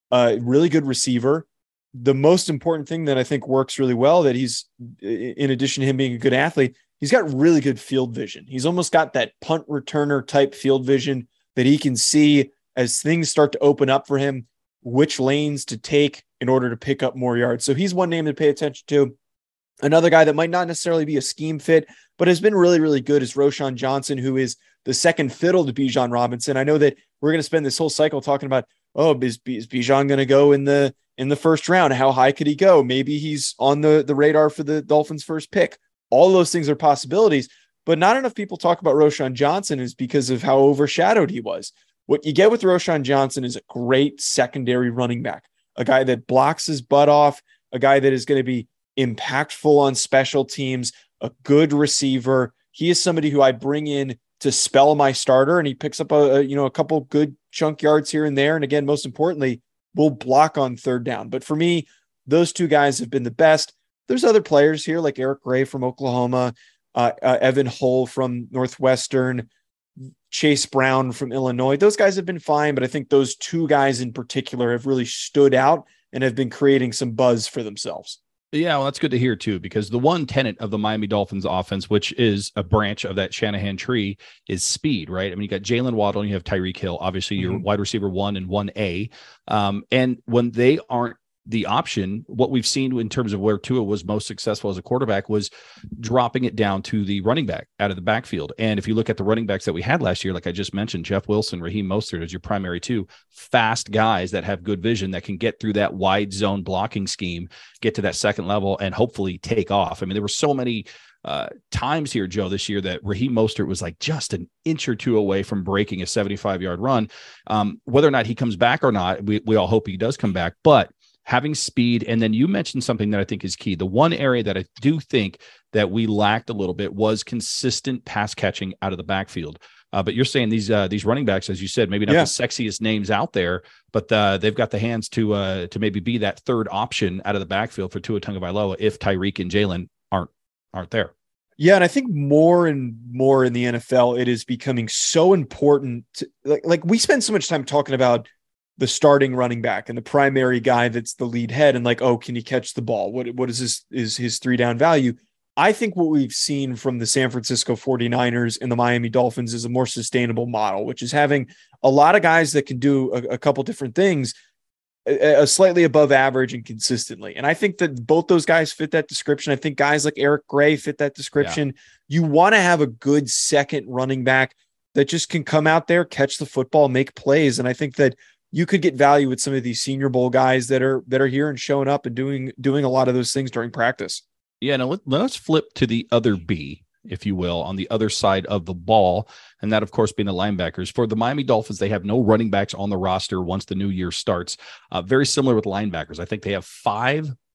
a really good receiver. The most important thing that I think works really well, that he's, in addition to him being a good athlete, he's got really good field vision. He's almost got that punt returner type field vision that he can see as things start to open up for him, which lanes to take in order to pick up more yards. So he's one name to pay attention to. Another guy that might not necessarily be a scheme fit, but has been really, really good is Roschon Johnson, who is the second fiddle to Bijan Robinson. I know that we're going to spend this whole cycle talking about, oh, is, is Bijan going to go in the in the first round? How high could he go? Maybe he's on the, the radar for the Dolphins' first pick. All those things are possibilities, but not enough people talk about Roschon Johnson is because of how overshadowed he was. What you get with Roschon Johnson is a great secondary running back, a guy that blocks his butt off, a guy that is going to be impactful on special teams, a good receiver. He is somebody who I bring in to spell my starter, and he picks up a, a you know a couple good chunk yards here and there. And again, most importantly, will block on third down. But for me, those two guys have been the best. There's other players here like Eric Gray from Oklahoma, uh, uh, Evan Hull from Northwestern, Chase Brown from Illinois. Those guys have been fine, but I think those two guys in particular have really stood out and have been creating some buzz for themselves. Yeah, well, that's good to hear too, because the one tenet of the Miami Dolphins offense, which is a branch of that Shanahan tree, is speed, right? I mean, you got Jalen Waddle and you have Tyreek Hill, obviously your mm-hmm. wide receiver one and one A. Um, and when they aren't the option, what we've seen in terms of where Tua was most successful as a quarterback was dropping it down to the running back out of the backfield. And if you look at the running backs that we had last year, like I just mentioned, Jeff Wilson, Raheem Mostert as your primary two, fast guys that have good vision that can get through that wide zone blocking scheme, get to that second level and hopefully take off. I mean, there were so many uh, times here, Joe, this year that Raheem Mostert was like just an inch or two away from breaking a seventy-five yard run. Um, whether or not he comes back or not, we, we all hope he does come back, but having speed. And then you mentioned something that I think is key. The one area that I do think that we lacked a little bit was consistent pass catching out of the backfield. Uh, but you're saying these uh, these running backs, as you said, maybe not yeah. the sexiest names out there, but uh, they've got the hands to uh, to maybe be that third option out of the backfield for Tua Tagovailoa if Tyreek and Jalen aren't aren't there. Yeah, and I think more and more in the N F L, it is becoming so important. To, like, like we spend so much time talking about the starting running back and the primary guy that's the lead head and like, oh, can he catch the ball? What, what is his, is his three down value? I think what we've seen from the San Francisco forty-niners and the Miami Dolphins is a more sustainable model, which is having a lot of guys that can do a, a couple different things, a, a slightly above average and consistently. And I think that both those guys fit that description. I think guys like Eric Gray fit that description. Yeah. You want to have a good second running back that just can come out there, catch the football, make plays. And I think that you could get value with some of these Senior Bowl guys that are that are here and showing up and doing doing a lot of those things during practice. Yeah, now let, let's flip to the other B, if you will, on the other side of the ball, and that, of course, being the linebackers. For the Miami Dolphins, they have no running backs on the roster once the new year starts. Uh, very similar with linebackers. I think they have five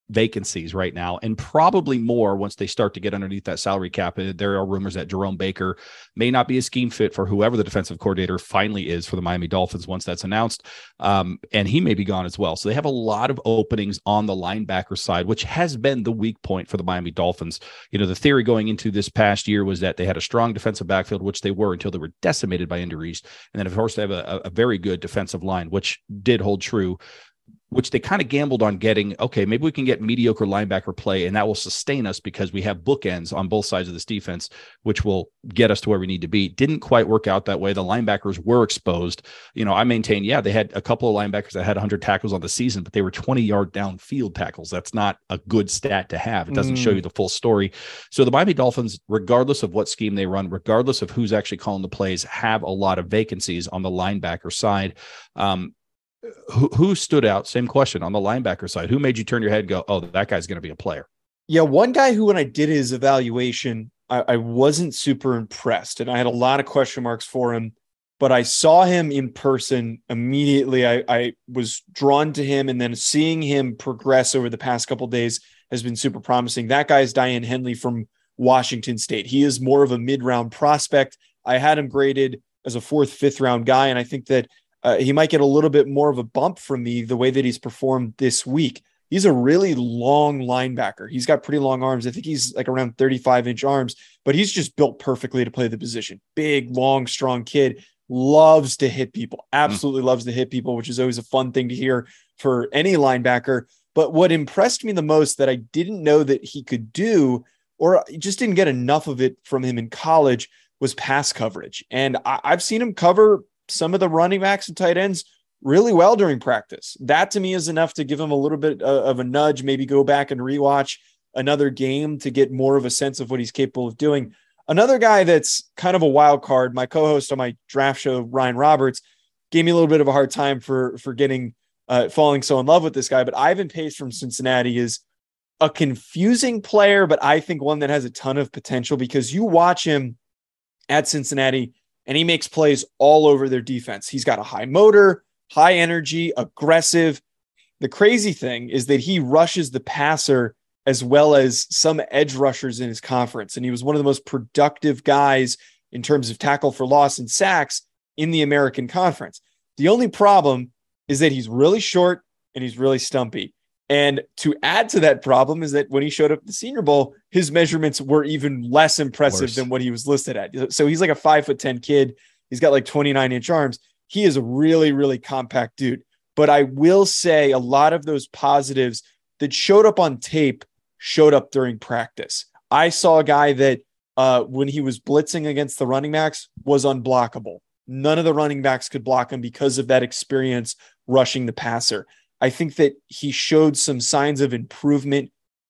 vacancies right now, and probably more once they start to get underneath that salary cap. There are rumors that Jerome Baker may not be a scheme fit for whoever the defensive coordinator finally is for the Miami Dolphins once that's announced. Um, and he may be gone as well. So they have a lot of openings on the linebacker side, which has been the weak point for the Miami Dolphins. You know, the theory going into this past year was that they had a strong defensive backfield, which they were until they were decimated by injuries. And then, of course, they have a, a very good defensive line, which did hold true, which they kind of gambled on getting. Okay, maybe we can get mediocre linebacker play, and that will sustain us because we have bookends on both sides of this defense, which will get us to where we need to be. Didn't quite work out that way. The linebackers were exposed. You know, I maintain, yeah, they had a couple of linebackers that had one hundred tackles on the season, but they were twenty-yard downfield tackles. That's not a good stat to have. It doesn't mm. show you the full story. So the Miami Dolphins, regardless of what scheme they run, regardless of who's actually calling the plays, have a lot of vacancies on the linebacker side. Um, Who, who stood out? Same question on the linebacker side. Who made you turn your head and go, oh, that guy's going to be a player? Yeah, one guy who, when I did his evaluation, I, I wasn't super impressed, and I had a lot of question marks for him, but I saw him in person immediately. I, I was drawn to him, and then seeing him progress over the past couple of days has been super promising. That guy is Diane Henley from Washington State. He is more of a mid-round prospect. I had him graded as a fourth, fifth round guy, and I think that Uh, he might get a little bit more of a bump from me the way that he's performed this week. He's a really long linebacker. He's got pretty long arms. I think he's like around thirty-five inch arms, but he's just built perfectly to play the position. Big, long, strong kid, loves to hit people, absolutely mm. loves to hit people, which is always a fun thing to hear for any linebacker. But what impressed me the most that I didn't know that he could do, or just didn't get enough of it from him in college, was pass coverage. And I- I've seen him cover some of the running backs and tight ends really well during practice. That to me is enough to give him a little bit of a nudge, maybe go back and rewatch another game to get more of a sense of what he's capable of doing. Another guy that's kind of a wild card, my co-host on my draft show, Ryan Roberts, gave me a little bit of a hard time for, for getting, uh, falling so in love with this guy, but Ivan Pace from Cincinnati is a confusing player, but I think one that has a ton of potential because you watch him at Cincinnati and he makes plays all over their defense. He's got a high motor, high energy, aggressive. The crazy thing is that he rushes the passer as well as some edge rushers in his conference. And he was one of the most productive guys in terms of tackle for loss and sacks in the American Conference. The only problem is that he's really short and he's really stumpy. And to add to that problem is that when he showed up at the Senior Bowl, his measurements were even less impressive Worse. than what he was listed at. So he's like a five foot ten kid. He's got like twenty-nine inch arms. He is a really, really compact dude. But I will say a lot of those positives that showed up on tape showed up during practice. I saw a guy that uh, when he was blitzing against the running backs was unblockable. None of the running backs could block him because of that experience rushing the passer. I think that he showed some signs of improvement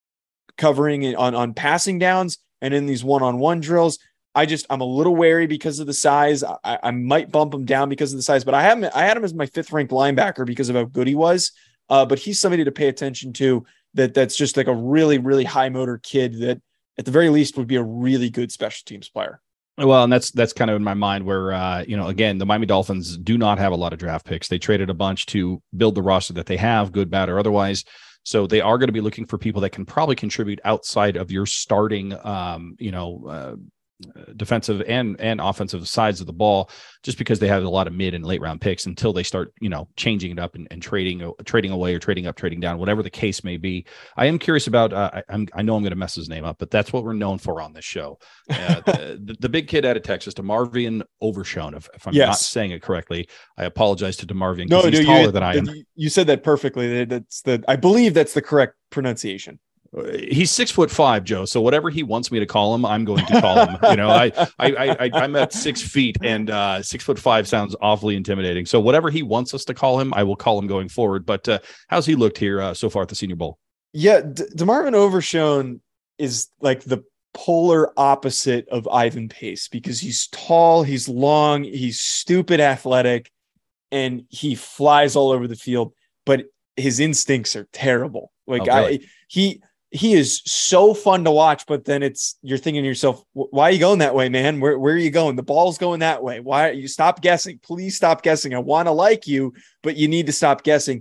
covering it on, on passing downs and in these one-on-one drills. I just, I'm a little wary because of the size. I, I might bump him down because of the size, but I haven't, I had him as my fifth ranked linebacker because of how good he was. Uh, but he's somebody to pay attention to that. That's just like a really, really high motor kid that at the very least would be a really good special teams player. Well, and that's that's kind of in my mind where, uh, you know, again, the Miami Dolphins do not have a lot of draft picks. They traded a bunch to build the roster that they have, good, bad, or otherwise. So they are going to be looking for people that can probably contribute outside of your starting, um, you know, uh, defensive and and offensive sides of the ball, just because they have a lot of mid and late round picks until they start, you know, changing it up and, and trading trading away or trading up, trading down, whatever the case may be. I am curious about. Uh, I, I'm I know I'm going to mess his name up, but that's what we're known for on this show. Uh, the, the, the big kid out of Texas, DeMarvion Overshown. If, if I'm yes. not saying it correctly, I apologize to DeMarvion. No, he's no, taller you, than I am. You said that perfectly. That's the. I believe that's the correct pronunciation. He's six foot five, Joe. So whatever he wants me to call him, I'm going to call him. You know, I, I, I, I'm at six feet, and uh, six foot five sounds awfully intimidating. So whatever he wants us to call him, I will call him going forward. But uh, how's he looked here uh, so far at the Senior Bowl? Yeah, De- DeMarvion Overshown is like the polar opposite of Ivan Pace because he's tall, he's long, he's stupid athletic, and he flies all over the field. But his instincts are terrible. Like oh, really? I, he. He is so fun to watch, but then it's, you're thinking to yourself, why are you going that way, man? Where, where are you going? The ball's going that way. Why you stop guessing? Please stop guessing. I want to like you, but you need to stop guessing.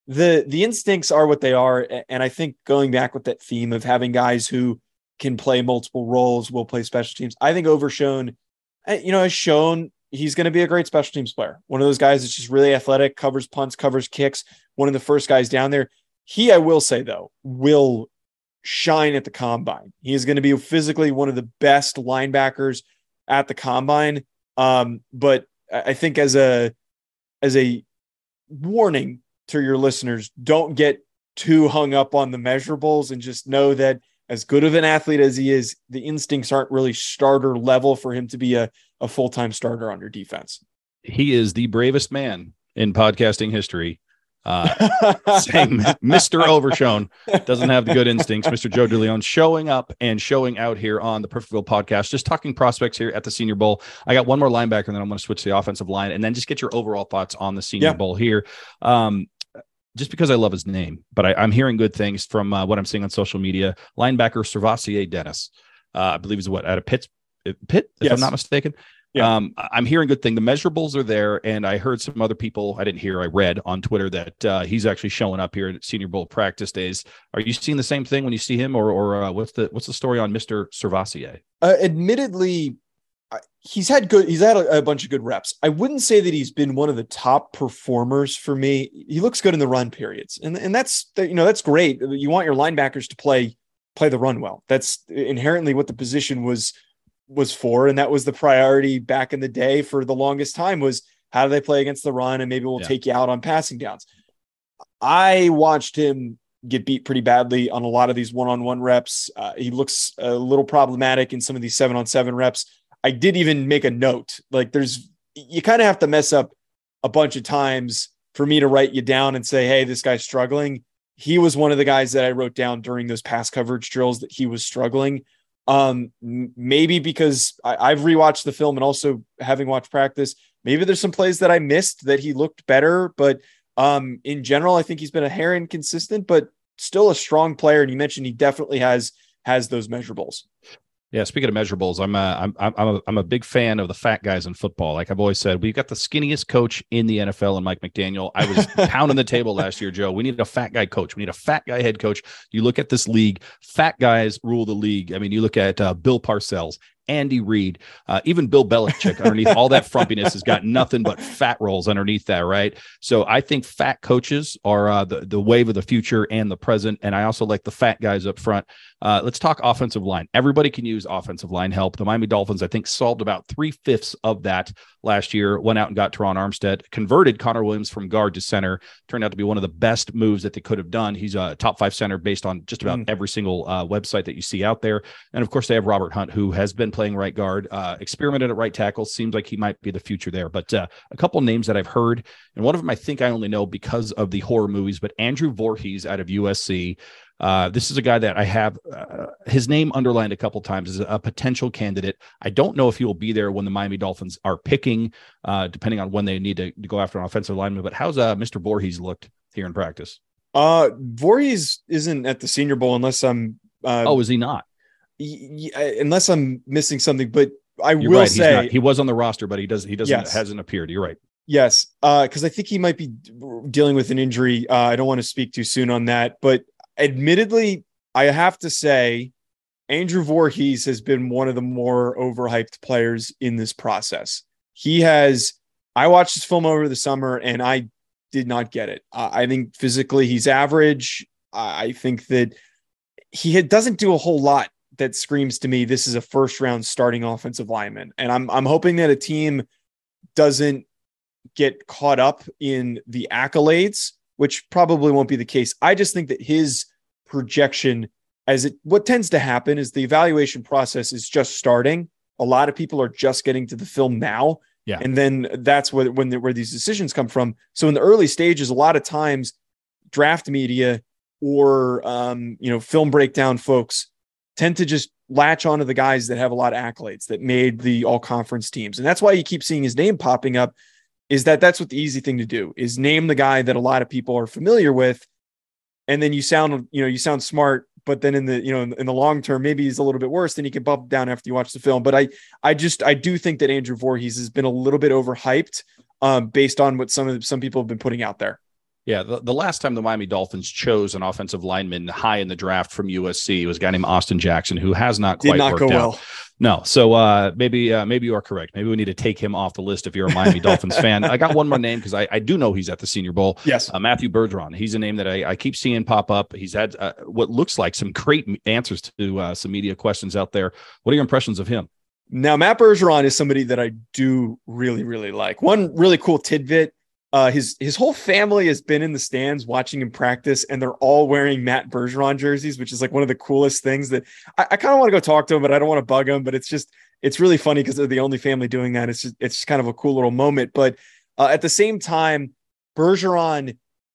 the the instincts are what they are. And I think going back with that theme of having guys who can play multiple roles, will play special teams, I think Overshown, you know, has shown he's going to be a great special teams player. One of those guys that's just really athletic, covers punts, covers kicks, one of the first guys down there. He, I will say, though, will shine at the combine. He is going to be physically one of the best linebackers at the combine. Um, but I think as a as a warning to your listeners, don't get too hung up on the measurables and just know that as good of an athlete as he is, the instincts aren't really starter level for him to be a, a full-time starter on your defense. He is the bravest man in podcasting history. Uh, saying Mister Overshown doesn't have the good instincts. Mister Joe DeLeon showing up and showing out here on the Perfectville podcast, just talking prospects here at the Senior Bowl. I got one more linebacker, and then I'm going to switch to the offensive line, and then just get your overall thoughts on the Senior yeah. Bowl here. Um, just because I love his name, but I, I'm hearing good things from uh, what I'm seeing on social media. Linebacker SirVocea Dennis, uh, I believe is what out of Pitt, Pitt, if yes. I'm not mistaken. Yeah. Um, I'm hearing good thing. The measurables are there, and I heard some other people, I didn't hear, I read on Twitter that uh, he's actually showing up here at Senior Bowl practice days. Are you seeing the same thing when you see him, or or uh, what's the what's the story on Mister SirVocea? Uh, admittedly, he's had good. He's had a, a bunch of good reps. I wouldn't say that he's been one of the top performers for me. He looks good in the run periods, and and that's you know that's great. You want your linebackers to play play the run well. That's inherently what the position was. was for, and that was the priority back in the day for the longest time, was how do they play against the run, and maybe we'll yeah. take you out on passing downs. I watched him get beat pretty badly on a lot of these one-on-one reps. Uh, he looks a little problematic in some of these seven-on-seven reps. I did even make a note, like there's, you kind of have to mess up a bunch of times for me to write you down and say, hey, this guy's struggling. He was one of the guys that I wrote down during those pass coverage drills that he was struggling. Um, maybe because I, I've rewatched the film and also having watched practice, maybe there's some plays that I missed that he looked better, but um, in general, I think he's been a hair inconsistent, but still a strong player. And you mentioned he definitely has, has those measurables. Yeah, speaking of measurables, I'm a, I'm I'm a, I'm a big fan of the fat guys in football. Like I've always said, we've got the skinniest coach in the N F L, and Mike McDaniel. I was pounding the table last year, Joe. We need a fat guy coach. We need a fat guy head coach. You look at this league, fat guys rule the league. I mean, you look at uh, Bill Parcells, Andy Reid, uh, even Bill Belichick underneath all that frumpiness has got nothing but fat rolls underneath that, right? So I think fat coaches are uh, the, the wave of the future and the present, and I also like the fat guys up front. Uh, let's talk offensive line. Everybody can use offensive line help. The Miami Dolphins, I think, solved about three-fifths of that last year, went out and got Teron Armstead, converted Connor Williams from guard to center, turned out to be one of the best moves that they could have done. He's a top five center based on just about mm. every single uh, website that you see out there. And, of course, they have Robert Hunt, who has been playing right guard, uh, experimented at right tackle, seems like he might be the future there. But uh, a couple names that I've heard, and one of them I think I only know because of the horror movies, but Andrew Voorhees out of U S C. Uh, this is a guy that I have uh, his name underlined a couple times as a potential candidate. I don't know if he will be there when the Miami Dolphins are picking, uh, depending on when they need to, to go after an offensive lineman. But how's uh, Mister Voorhees looked here in practice? Uh, Voorhees isn't at the Senior Bowl unless I'm. Uh, oh, is he not? Y- y- unless I'm missing something, but I You're will right, say he was on the roster, but he does he doesn't yes. hasn't appeared. You're right. Yes, because uh, I think he might be dealing with an injury. Uh, I don't want to speak too soon on that, but. Admittedly, I have to say, Andrew Voorhees has been one of the more overhyped players in this process. He has, I watched this film over the summer and I did not get it. Uh, I think physically he's average. I think that he had, doesn't do a whole lot that screams to me, this is a first round starting offensive lineman. And I'm, I'm hoping that a team doesn't get caught up in the accolades, which probably won't be the case. I just think that his projection, as it what tends to happen is the evaluation process is just starting. A lot of people are just getting to the film now. Yeah. And then that's where, when the, where these decisions come from. So in the early stages, a lot of times draft media or, um, you know, film breakdown folks tend to just latch onto the guys that have a lot of accolades that made the all conference teams. And that's why you keep seeing his name popping up. Is that that's what the easy thing to do is name the guy that a lot of people are familiar with. And then you sound, you know, you sound smart, but then in the, you know, in, in the long term, maybe he's a little bit worse, then you can bump down after you watch the film. But I, I just, I do think that Andrew Voorhees has been a little bit overhyped um, based on what some of the, some people have been putting out there. Yeah, the, the last time the Miami Dolphins chose an offensive lineman high in the draft from U S C was a guy named Austin Jackson, who has not quite Did not worked go out. well. No, so uh, maybe uh, maybe you are correct. Maybe we need to take him off the list if you're a Miami Dolphins fan. I got one more name because I, I do know he's at the Senior Bowl. Yes, uh, Matthew Bergeron. He's a name that I, I keep seeing pop up. He's had uh, what looks like some great answers to uh, some media questions out there. What are your impressions of him? Now, Matt Bergeron is somebody that I do really, really like. One really cool tidbit. Uh, his his whole family has been in the stands watching him practice, and they're all wearing Matt Bergeron jerseys, which is like one of the coolest things that I, I kind of want to go talk to him, but I don't want to bug him. But it's just it's really funny because they're the only family doing that. It's just, it's just kind of a cool little moment. But uh, at the same time, Bergeron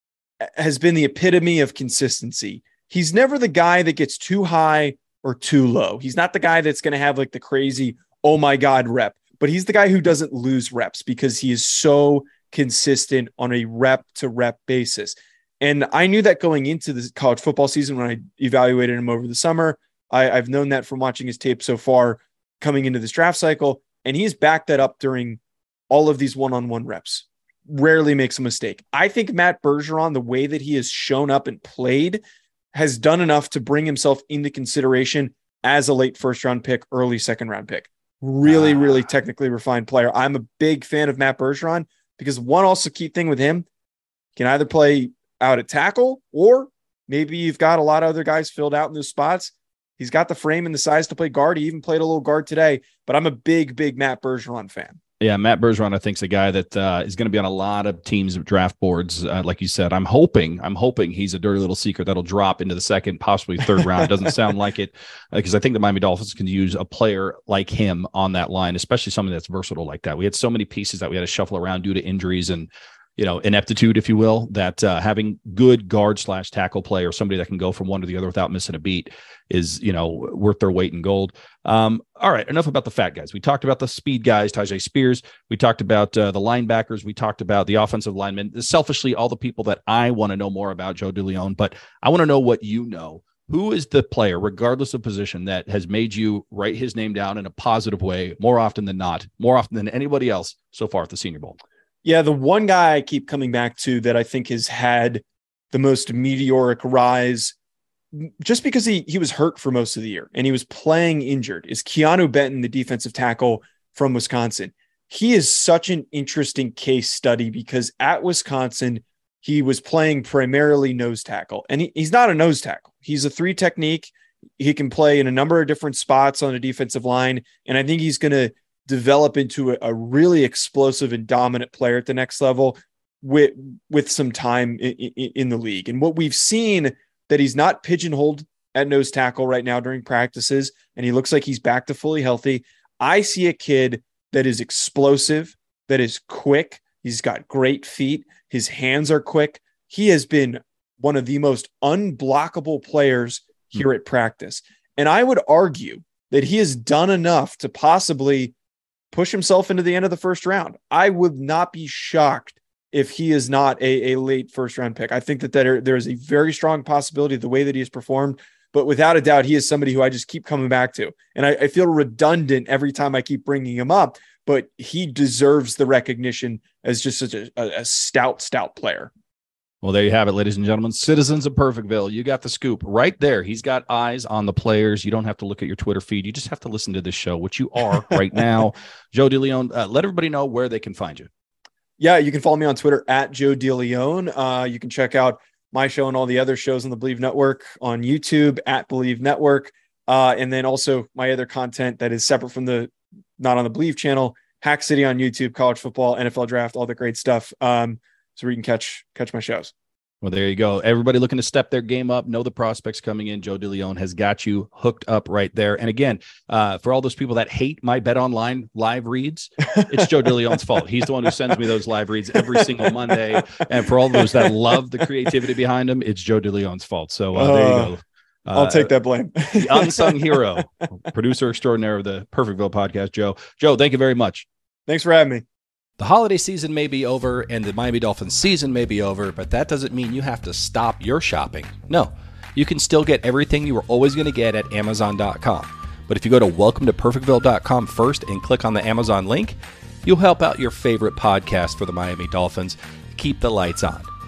has been the epitome of consistency. He's never the guy that gets too high or too low. He's not the guy that's going to have like the crazy, oh my God, rep, but he's the guy who doesn't lose reps because he is so consistent on a rep to rep basis. And I knew that going into the college football season when I evaluated him over the summer. I, I've known that from watching his tape so far coming into this draft cycle. And he's backed that up during all of these one-on-one reps. Rarely makes a mistake. I think Matt Bergeron, the way that he has shown up and played, has done enough to bring himself into consideration as a late first round pick, early second round pick. Really, ah. really technically refined player. I'm a big fan of Matt Bergeron because one also key thing with him can either play out at tackle or maybe you've got a lot of other guys filled out in those spots. He's got the frame and the size to play guard. He even played a little guard today, but I'm a big, big Matt Bergeron fan. Yeah, Matt Bergeron, I think, is a guy that uh, is going to be on a lot of teams' draft boards. Uh, like you said, I'm hoping, I'm hoping he's a dirty little secret that'll drop into the second, possibly third round. It doesn't sound like it because uh, I think the Miami Dolphins can use a player like him on that line, especially someone that's versatile like that. We had so many pieces that we had to shuffle around due to injuries and, you know, ineptitude, if you will, that uh, having good guard slash tackle play or somebody that can go from one to the other without missing a beat is, you know, worth their weight in gold. Um, all right, enough about the fat guys. We talked about the speed guys, Tyjae Spears. We talked about uh, the linebackers. We talked about the offensive linemen. Selfishly, all the people that I want to know more about, Joe DeLeon, but I want to know what you know. Who is the player, regardless of position, that has made you write his name down in a positive way more often than not, more often than anybody else so far at the Senior Bowl? Yeah, the one guy I keep coming back to that I think has had the most meteoric rise just because he he was hurt for most of the year and he was playing injured is Keanu Benton, the defensive tackle from Wisconsin. He is such an interesting case study because at Wisconsin, he was playing primarily nose tackle, and he, he's not a nose tackle. He's a three technique. He can play in a number of different spots on a defensive line, and I think he's going to develop into a, a really explosive and dominant player at the next level with, with some time in, in, in the league. And what we've seen that he's not pigeonholed at nose tackle right now during practices, and he looks like he's back to fully healthy. I see a kid that is explosive, that is quick. He's got great feet. His hands are quick. He has been one of the most unblockable players here mm. at practice. And I would argue that he has done enough to possibly push himself into the end of the first round. I would not be shocked if he is not a, a late first round pick. I think that there, there is a very strong possibility of the way that he has performed, but without a doubt, he is somebody who I just keep coming back to. And I, I feel redundant every time I keep bringing him up, but he deserves the recognition as just such a, a, a stout, stout player. Well, there you have it, ladies and gentlemen. Citizens of Perfectville, you got the scoop right there. He's got eyes on the players. You don't have to look at your Twitter feed. You just have to listen to this show, which you are right now. Joe DeLeon, uh, let everybody know where they can find you. Yeah, you can follow me on Twitter at Joe DeLeon. Uh, you can check out my show and all the other shows on the Believe Network on YouTube at Believe Network. Uh, and then also my other content that is separate from the, not on the Believe channel, Hack City on YouTube, college football, N F L draft, all the great stuff. Um, so we can catch, catch my shows. Well, there you go. Everybody looking to step their game up, know the prospects coming in. Joe DeLeon has got you hooked up right there. And again, uh, for all those people that hate my Bet Online live reads, it's Joe DeLeon's fault. He's the one who sends me those live reads every single Monday. And for all those that love the creativity behind them, it's Joe DeLeon's fault. So uh, there you go. Uh, I'll take that blame. The unsung hero, producer extraordinaire of the Perfectville podcast, Joe. Joe, thank you very much. Thanks for having me. The holiday season may be over and the Miami Dolphins season may be over, but that doesn't mean you have to stop your shopping. No, you can still get everything you were always going to get at Amazon dot com. But if you go to welcome to perfectville dot com first and click on the Amazon link, you'll help out your favorite podcast for the Miami Dolphins. Keep the lights on.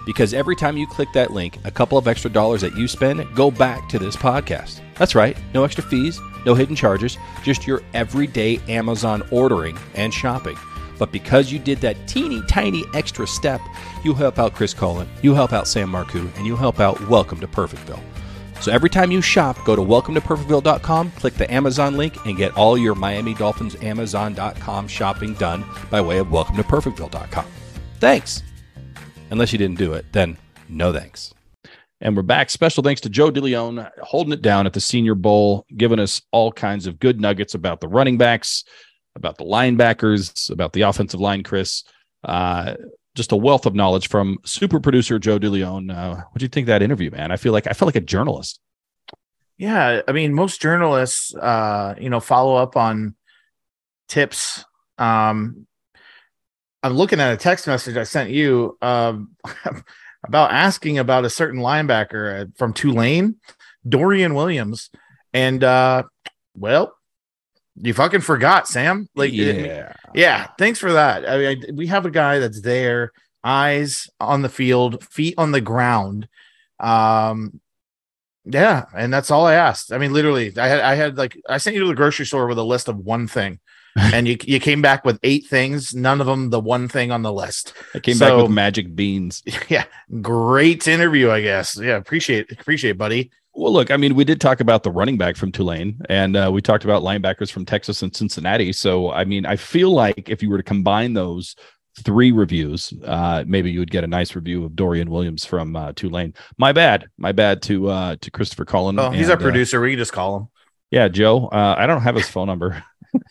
Because every time you click that link, a couple of extra dollars that you spend go back to this podcast. That's right, no extra fees, no hidden charges, just your everyday Amazon ordering and shopping. But because you did that teeny tiny extra step, you help out Chris Cullen, you help out Sam Marcoux, and you help out Welcome to Perfectville. So every time you shop, go to welcome to perfectville dot com, click the Amazon link, and get all your Miami Dolphins Amazon dot com shopping done by way of welcome to perfectville dot com. Thanks. Unless you didn't do it, then no thanks. And we're back. Special thanks to Joe DeLeon holding it down at the Senior Bowl, giving us all kinds of good nuggets about the running backs, about the linebackers, about the offensive line, Chris. Uh, just a wealth of knowledge from super producer Joe DeLeon. Uh, what do you think of that interview, man? I feel like I felt like a journalist. Yeah, I mean, most journalists, uh, you know, follow up on tips. Um, I'm looking at a text message I sent you um, about asking about a certain linebacker from Tulane, Dorian Williams, and uh, well, you fucking forgot, Sam. Like, yeah, it, yeah. Thanks for that. I mean, I, we have a guy that's there, eyes on the field, feet on the ground. Um, yeah, and that's all I asked. I mean, literally, I had, I had like, I sent you to the grocery store with a list of one thing, and you you came back with eight things. None of them the one thing on the list. I came so, back with magic beans. Yeah, great interview, I guess. Yeah, appreciate appreciate, it, buddy. Well, look, I mean, we did talk about the running back from Tulane, and uh, we talked about linebackers from Texas and Cincinnati. So, I mean, I feel like if you were to combine those three reviews, uh, maybe you would get a nice review of Dorian Williams from uh, Tulane. My bad. My bad to uh, to Christopher Cullen. Oh, he's and, our producer. Uh, we can just call him. Yeah, Joe. Uh, I don't have his phone number.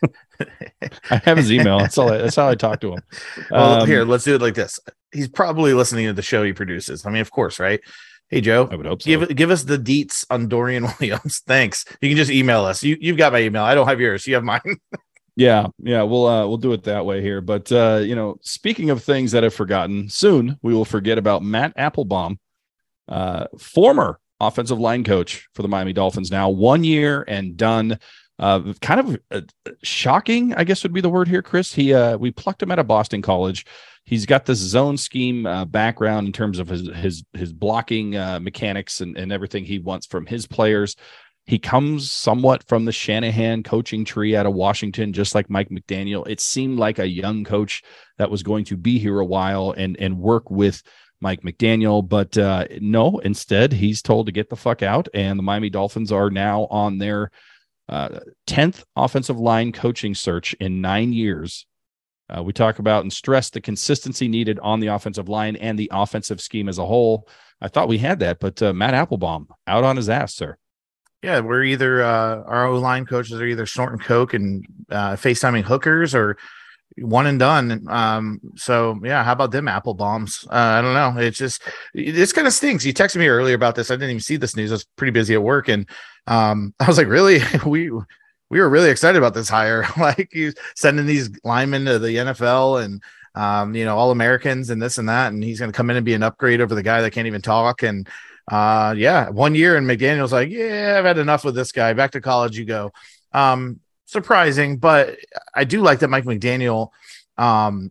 I have his email. That's all. I, that's how I talk to him. Well, Um, here, let's do it like this. He's probably listening to the show he produces. I mean, of course, right? Hey, Joe, I would hope so. Give give us the deets on Dorian Williams. Thanks. You can just email us. You you've got my email. I don't have yours. You have mine. Yeah, yeah, we'll uh, we'll do it that way here. But uh, you know, speaking of things that I've forgotten, soon we will forget about Matt Applebaum, uh, former offensive line coach for the Miami Dolphins. Now one year and done. Uh, kind of uh, shocking, I guess would be the word here, Chris. He uh, we plucked him out of Boston College. He's got this zone scheme uh, background in terms of his his his blocking uh, mechanics and, and everything he wants from his players. He comes somewhat from the Shanahan coaching tree out of Washington, just like Mike McDaniel. It seemed like a young coach that was going to be here a while and and work with Mike McDaniel, but uh, no, instead he's told to get the fuck out, and the Miami Dolphins are now on their Uh, tenth offensive line coaching search in nine years. Uh, we talk about and stress the consistency needed on the offensive line and the offensive scheme as a whole. I thought we had that, but uh, Matt Applebaum out on his ass, sir. Yeah, we're either uh, our O-line coaches are either snorting coke and uh, FaceTiming hookers or one and done. Um, so yeah, how about them apple bombs? Uh, I don't know. It's just, this kind of stinks. You texted me earlier about this. I didn't even see this news. I was pretty busy at work. And um, I was like, really, we, we were really excited about this hire. Like he's sending these linemen to the N F L and um, you know, all Americans and this and that. And he's going to come in and be an upgrade over the guy that can't even talk. And uh, yeah, one year. And McDaniel's like, yeah, I've had enough with this guy. Back to college you go. Um, surprising, but I do like that Mike McDaniel um,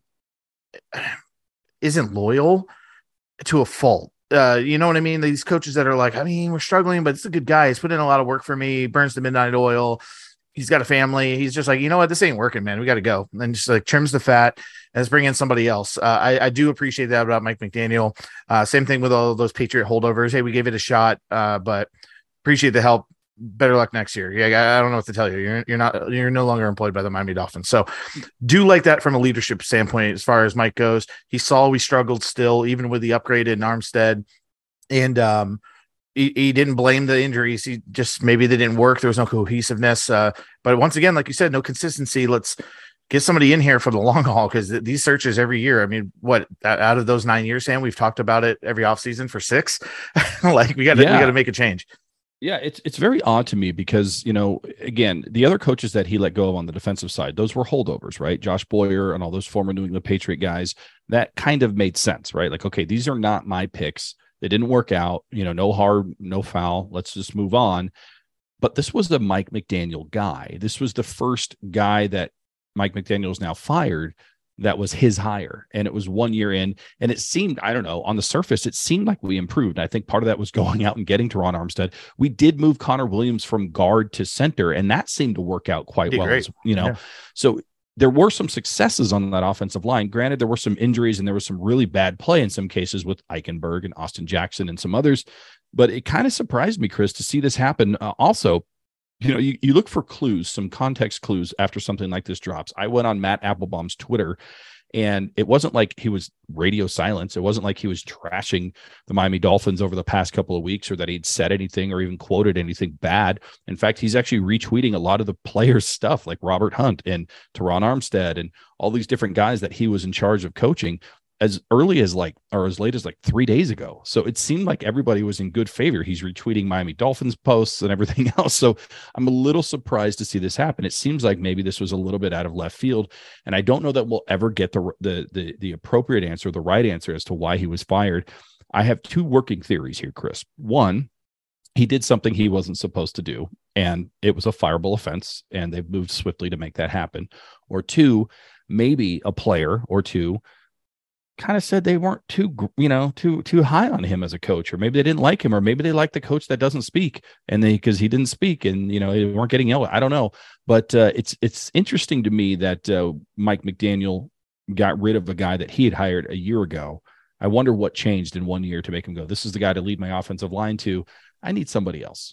isn't loyal to a fault. Uh, you know what I mean? These coaches that are like, I mean, we're struggling, but it's a good guy. He's put in a lot of work for me. Burns the midnight oil. He's got a family. He's just like, you know what? This ain't working, man. We got to go. And just like trims the fat and let's bring in somebody else. Uh, I, I do appreciate that about Mike McDaniel. Uh, same thing with all of those Patriot holdovers. Hey, we gave it a shot, uh, but appreciate the help. Better luck next year. Yeah, I don't know what to tell you. You're you're not you're no longer employed by the Miami Dolphins. So do like that from a leadership standpoint as far as Mike goes. He saw we struggled still, even with the upgrade in Armstead. And um he, he didn't blame the injuries. He just maybe they didn't work. There was no cohesiveness. Uh, but once again, like you said, no consistency. Let's get somebody in here for the long haul because th- these searches every year. I mean, what out of those nine years, Sam, we've talked about it every offseason for six. Like we got to yeah. we got to make a change. Yeah, it's it's very odd to me because, you know, again, the other coaches that he let go of on the defensive side, those were holdovers, right? Josh Boyer and all those former New England Patriot guys, that kind of made sense, right? Like, okay, these are not my picks. They didn't work out, you know, no hard, no foul. Let's just move on. But this was the Mike McDaniel guy. This was the first guy that Mike McDaniel's now fired that was his hire, and it was one year in, and it seemed, I don't know, on the surface, it seemed like we improved. And I think part of that was going out and getting Teron Armstead. We did move Connor Williams from guard to center, and that seemed to work out quite well, as, you know. Yeah. So there were some successes on that offensive line. Granted, there were some injuries and there was some really bad play in some cases with Eichenberg and Austin Jackson and some others, but it kind of surprised me, Chris, to see this happen. Uh, also, you know, you, you look for clues, some context clues after something like this drops. I went on Matt Applebaum's Twitter, and it wasn't like he was radio silence. It wasn't like he was trashing the Miami Dolphins over the past couple of weeks, or that he'd said anything or even quoted anything bad. In fact, he's actually retweeting a lot of the players' stuff, like Robert Hunt and Teron Armstead and all these different guys that he was in charge of coaching as early as like, or as late as like three days ago. So it seemed like everybody was in good favor. He's retweeting Miami Dolphins posts and everything else. So I'm a little surprised to see this happen. It seems like maybe this was a little bit out of left field. And I don't know that we'll ever get the, the, the, the appropriate answer, the right answer as to why he was fired. I have two working theories here, Chris. One, he did something he wasn't supposed to do, and it was a fireable offense, and they've moved swiftly to make that happen. Or two, maybe a player or two kind of said they weren't too, you know, too, too high on him as a coach, or maybe they didn't like him, or maybe they like the coach that doesn't speak, and they, cause he didn't speak and, you know, they weren't getting yelled at. I don't know, but uh, it's, it's interesting to me that uh, Mike McDaniel got rid of a guy that he had hired a year ago. I wonder what changed in one year to make him go, this is the guy to lead my offensive line to. I need somebody else.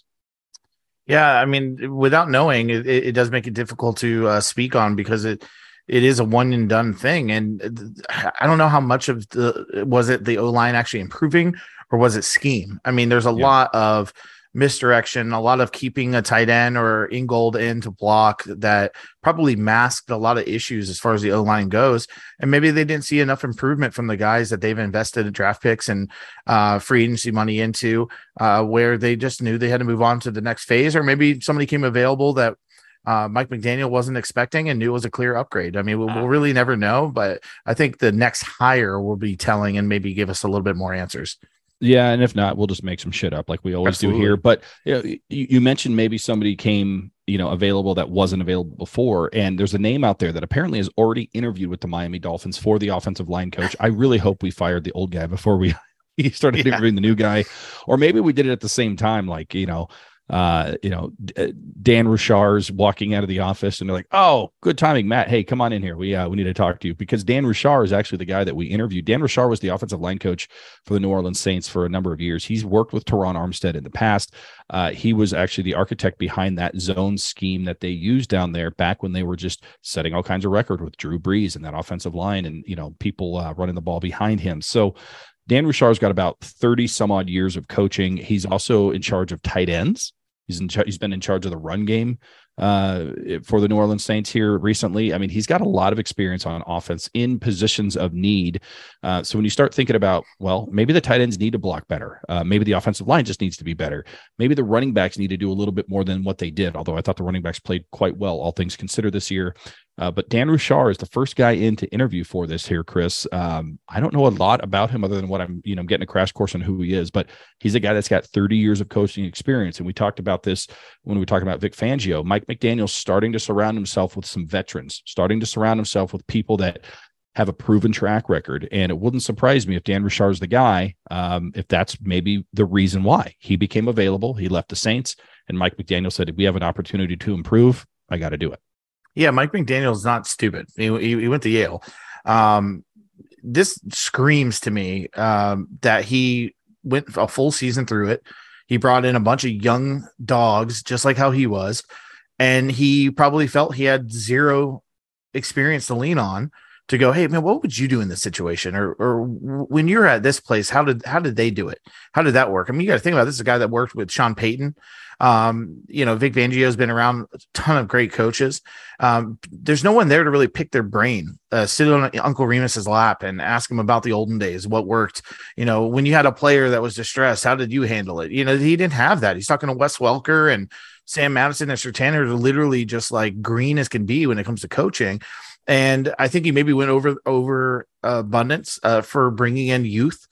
Yeah. I mean, without knowing, it, it does make it difficult to uh, speak on, because it, it is a one and done thing. And I don't know how much of the, was it the O-line actually improving, or was it scheme? I mean, there's a yeah. lot of misdirection, a lot of keeping a tight end or Ingold in to block that probably masked a lot of issues as far as the O-line goes. And maybe they didn't see enough improvement from the guys that they've invested in draft picks and uh, free agency money into, uh, where they just knew they had to move on to the next phase. Or maybe somebody came available that Uh, Mike McDaniel wasn't expecting and knew it was a clear upgrade. I mean, we'll, we'll really never know, but I think the next hire will be telling and maybe give us a little bit more answers. Yeah. And if not, we'll just make some shit up like we always Absolutely. do here. But you know, you, you mentioned maybe somebody came, you know, available that wasn't available before. And there's a name out there that apparently has already interviewed with the Miami Dolphins for the offensive line coach. I really hope we fired the old guy before we he started yeah. interviewing the new guy, or maybe we did it at the same time. Like, you know, uh, you know, Dan Rouchar's walking out of the office and they're like, oh, good timing, Matt. Hey, come on in here. We, uh, we need to talk to you, because Dan Rouchar is actually the guy that we interviewed. Dan Rouchar was the offensive line coach for the New Orleans Saints for a number of years. He's worked with Teron Armstead in the past. Uh, he was actually the architect behind that zone scheme that they used down there back when they were just setting all kinds of record with Drew Brees and that offensive line and, you know, people uh, running the ball behind him. So Dan Rouchar's got about thirty some odd years of coaching. He's also in charge of tight ends. He's in char- he's been in charge of the run game uh, for the New Orleans Saints here recently. I mean, he's got a lot of experience on offense in positions of need. Uh, so when you start thinking about, well, maybe the tight ends need to block better. Uh, maybe the offensive line just needs to be better. Maybe the running backs need to do a little bit more than what they did, although I thought the running backs played quite well, all things considered this year. Uh, but Dan Rouchar is the first guy in to interview for this here, Chris. Um, I don't know a lot about him other than what I'm, you know, I'm getting a crash course on who he is, but he's a guy that's got thirty years of coaching experience. And we talked about this when we were talking about Vic Fangio. Mike McDaniel's starting to surround himself with some veterans, starting to surround himself with people that have a proven track record. And it wouldn't surprise me if Dan Rouchar is the guy, um, if that's maybe the reason why he became available. He left the Saints, and Mike McDaniel said, if we have an opportunity to improve, I got to do it. Yeah, Mike McDaniel's not stupid. He, he, he went to Yale. Um, this screams to me um, that he went a full season through it. He brought in a bunch of young dogs, just like how he was, and he probably felt he had zero experience to lean on to go, hey, man, what would you do in this situation? Or or when you're at this place, how did how did they do it? How did that work? I mean, you got to think about it. This is a guy that worked with Sean Payton. Um, you know, Vic Fangio has been around a ton of great coaches. Um, there's no one there to really pick their brain, uh, sit on Uncle Remus's lap and ask him about the olden days, what worked. You know, when you had a player that was distressed, how did you handle it? You know, he didn't have that. He's talking to Wes Welker and Sam Madison and Surtain are literally just like green as can be when it comes to coaching. And I think he maybe went over over uh, abundance uh, for bringing in youth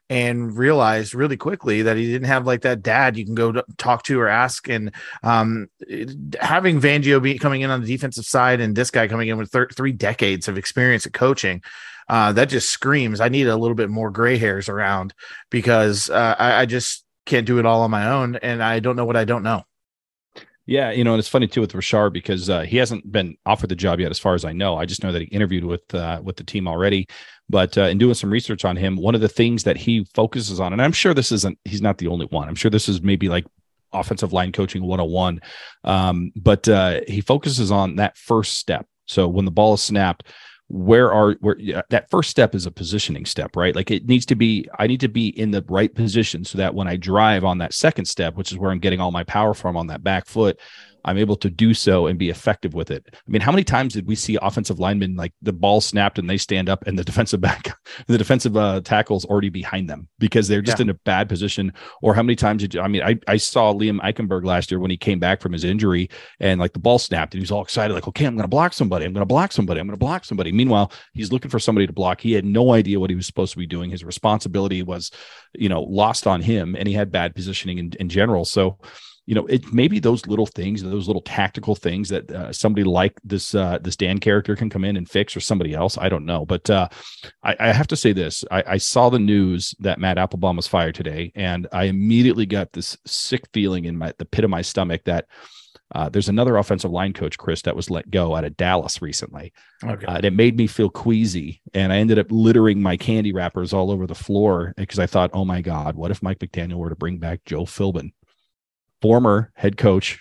and realized really quickly that he didn't have like that dad you can go to talk to or ask. And um, having Fangio be coming in on the defensive side and this guy coming in with thir- three decades of experience at coaching, uh, that just screams, I need a little bit more gray hairs around, because uh, I, I just can't do it all on my own. And I don't know what I don't know. Yeah, you know, and it's funny too with Rashard, because uh, he hasn't been offered the job yet, as far as I know. I just know that he interviewed with uh, with the team already. But uh, in doing some research on him, one of the things that he focuses on, and I'm sure this isn't, he's not the only one. I'm sure this is maybe like offensive line coaching one oh one. Um, but uh, he focuses on that first step. So when the ball is snapped, where are where yeah, that first step is a positioning step, right? Like it needs to be, I need to be in the right position so that when I drive on that second step, which is where I'm getting all my power from on that back foot, I'm able to do so and be effective with it. I mean, how many times did we see offensive linemen, like the ball snapped and they stand up and the defensive back, the defensive uh, tackle's already behind them because they're just yeah. in a bad position? Or how many times did you, I mean, I, I saw Liam Eichenberg last year when he came back from his injury and like the ball snapped and he was all excited, like, okay, I'm going to block somebody. I'm going to block somebody. I'm going to block somebody. Meanwhile, he's looking for somebody to block. He had no idea what he was supposed to be doing. His responsibility was, you know, lost on him, and he had bad positioning in, in general. So, you know, it maybe those little things, those little tactical things that uh, somebody like this uh, this Dan character can come in and fix, or somebody else. I don't know, but uh, I, I have to say this: I, I saw the news that Matt Applebaum was fired today, and I immediately got this sick feeling in my the pit of my stomach that uh, there's another offensive line coach, Chris, that was let go out of Dallas recently. Okay. Uh, and it made me feel queasy, and I ended up littering my candy wrappers all over the floor because I thought, oh my God, what if Mike McDaniel were to bring back Joe Philbin, former head coach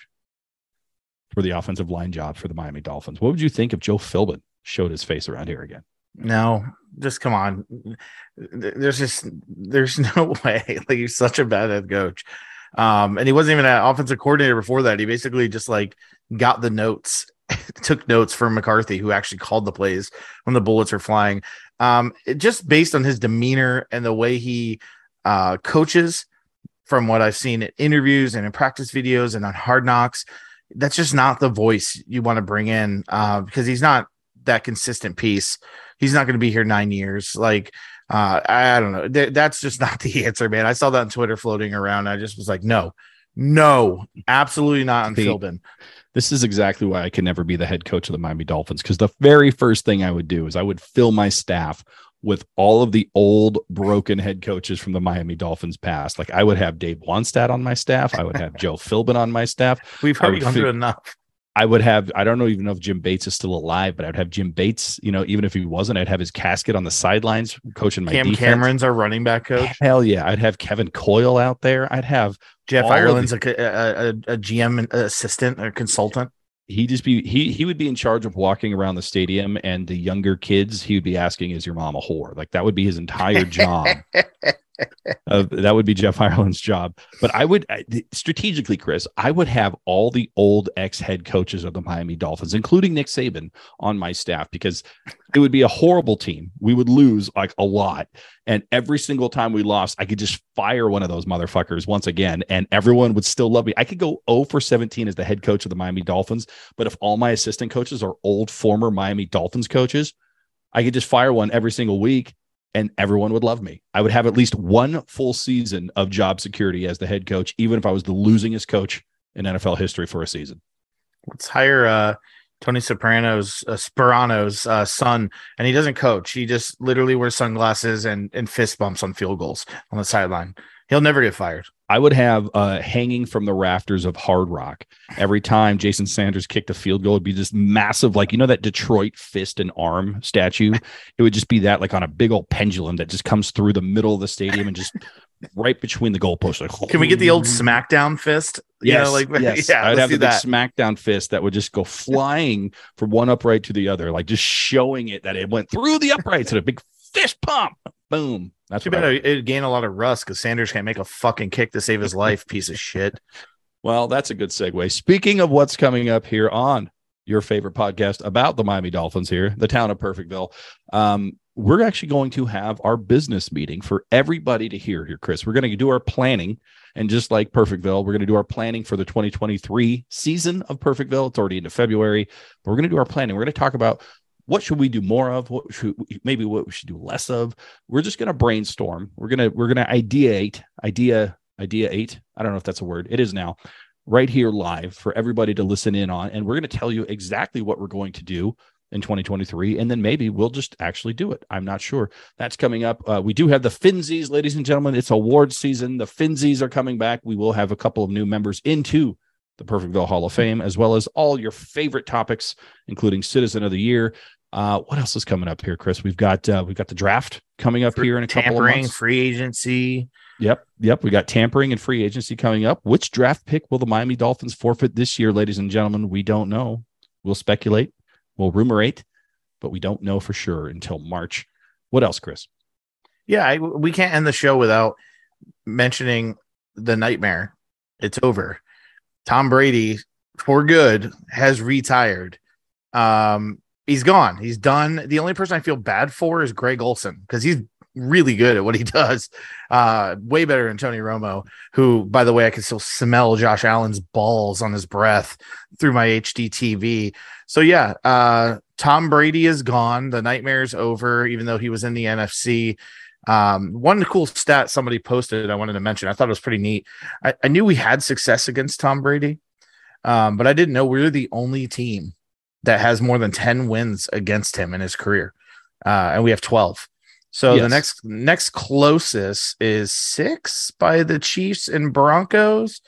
for the offensive line job for the Miami Dolphins? What would you think if Joe Philbin showed his face around here again? No, just come on. There's just, there's no way. Like, he's such a bad head coach. Um, and he wasn't even an offensive coordinator before that. He basically just like got the notes, took notes from McCarthy, who actually called the plays when the bullets are flying. Um, it, just based on his demeanor and the way he uh, coaches, from what I've seen in interviews and in practice videos and on Hard Knocks, that's just not the voice you want to bring in, uh, because he's not that consistent piece. He's not going to be here nine years. Like, uh, I, I don't know. Th- that's just not the answer, man. I saw that on Twitter floating around. I just was like, no, no, absolutely not on the, Philbin. This is exactly why I can never be the head coach of the Miami Dolphins, because the very first thing I would do is I would fill my staff with all of the old broken head coaches from the Miami Dolphins past. Like, I would have Dave Wannstedt on my staff. I would have Joe Philbin on my staff. We've already gone through enough. I would have, I don't know even know if Jim Bates is still alive, but I'd have Jim Bates, you know, even if he wasn't, I'd have his casket on the sidelines coaching my Cam defense. Cameron's our running back coach. Hell yeah. I'd have Kevin Coyle out there. I'd have Jeff Ireland's the, a, a, a G M assistant or consultant. He just be he he would be in charge of walking around the stadium, and the younger kids, he would be asking, "Is your mom a whore?" Like, that would be his entire job. uh, that would be Jeff Ireland's job. But I would strategically, Chris, I would have all the old ex head coaches of the Miami Dolphins, including Nick Saban, on my staff, because it would be a horrible team. We would lose like a lot. And every single time we lost, I could just fire one of those motherfuckers once again, and everyone would still love me. I could go oh for seventeen as the head coach of the Miami Dolphins, but if all my assistant coaches are old former Miami Dolphins coaches, I could just fire one every single week, and everyone would love me. I would have at least one full season of job security as the head coach, even if I was the losingest coach in N F L history for a season. Let's hire uh, Tony Soprano's, uh, Sperano's uh, son, and he doesn't coach. He just literally wears sunglasses and, and fist bumps on field goals on the sideline. He'll never get fired. I would have uh, hanging from the rafters of Hard Rock every time Jason Sanders kicked a field goal. It'd be this massive, like, you know, that Detroit fist and arm statue. It would just be that, like, on a big old pendulum that just comes through the middle of the stadium and just right between the goalposts. Like, can we get the old SmackDown fist? You yes, know, like, yes. Yeah, I'd have the that. big SmackDown fist that would just go flying from one upright to the other, like just showing it that it went through the uprights and a big fist pump. Boom. That's too bad it'd gain a lot of rust because Sanders can't make a fucking kick to save his life, piece of shit. Well, that's a good segue. Speaking of what's coming up here on your favorite podcast about the Miami Dolphins here, the town of Perfectville, um, we're actually going to have our business meeting for everybody to hear here, Chris. We're going to do our planning, and just like Perfectville, we're going to do our planning for the twenty twenty-three season of Perfectville. It's already into February, but we're going to do our planning. We're going to talk about what should we do more of? What should we, maybe what we should do less of? We're just going to brainstorm. We're going to, we're going to ideate, idea, idea eight. I don't know if that's a word. It is now, right here live for everybody to listen in on. And we're going to tell you exactly what we're going to do in twenty twenty-three. And then maybe we'll just actually do it. I'm not sure. That's coming up. Uh, we do have the Finzies, ladies and gentlemen. It's award season. The Finzies are coming back. We will have a couple of new members into the Perfectville Hall of Fame, as well as all your favorite topics, including Citizen of the Year. Uh, what else is coming up here, Chris? We've got uh, we've got the draft coming up here in a couple of months. Free agency. Yep, yep. We got tampering and free agency coming up. Which draft pick will the Miami Dolphins forfeit this year, ladies and gentlemen? We don't know. We'll speculate. We'll rumorate, but we don't know for sure until March. What else, Chris? Yeah, I, we can't end the show without mentioning the nightmare. It's over. Tom Brady, for good, has retired. Um, he's gone. He's done. The only person I feel bad for is Greg Olson, because he's really good at what he does. Uh, way better than Tony Romo, who, by the way, I can still smell Josh Allen's balls on his breath through my H D T V. So yeah, uh, Tom Brady is gone. The nightmare's over, even though he was in the N F C. Um, one cool stat somebody posted I wanted to mention. I thought it was pretty neat. I, I knew we had success against Tom Brady, um, but I didn't know we we're the only team that has more than ten wins against him in his career. Uh, and we have twelve. So yes. the next next closest is six by the Chiefs and Broncos.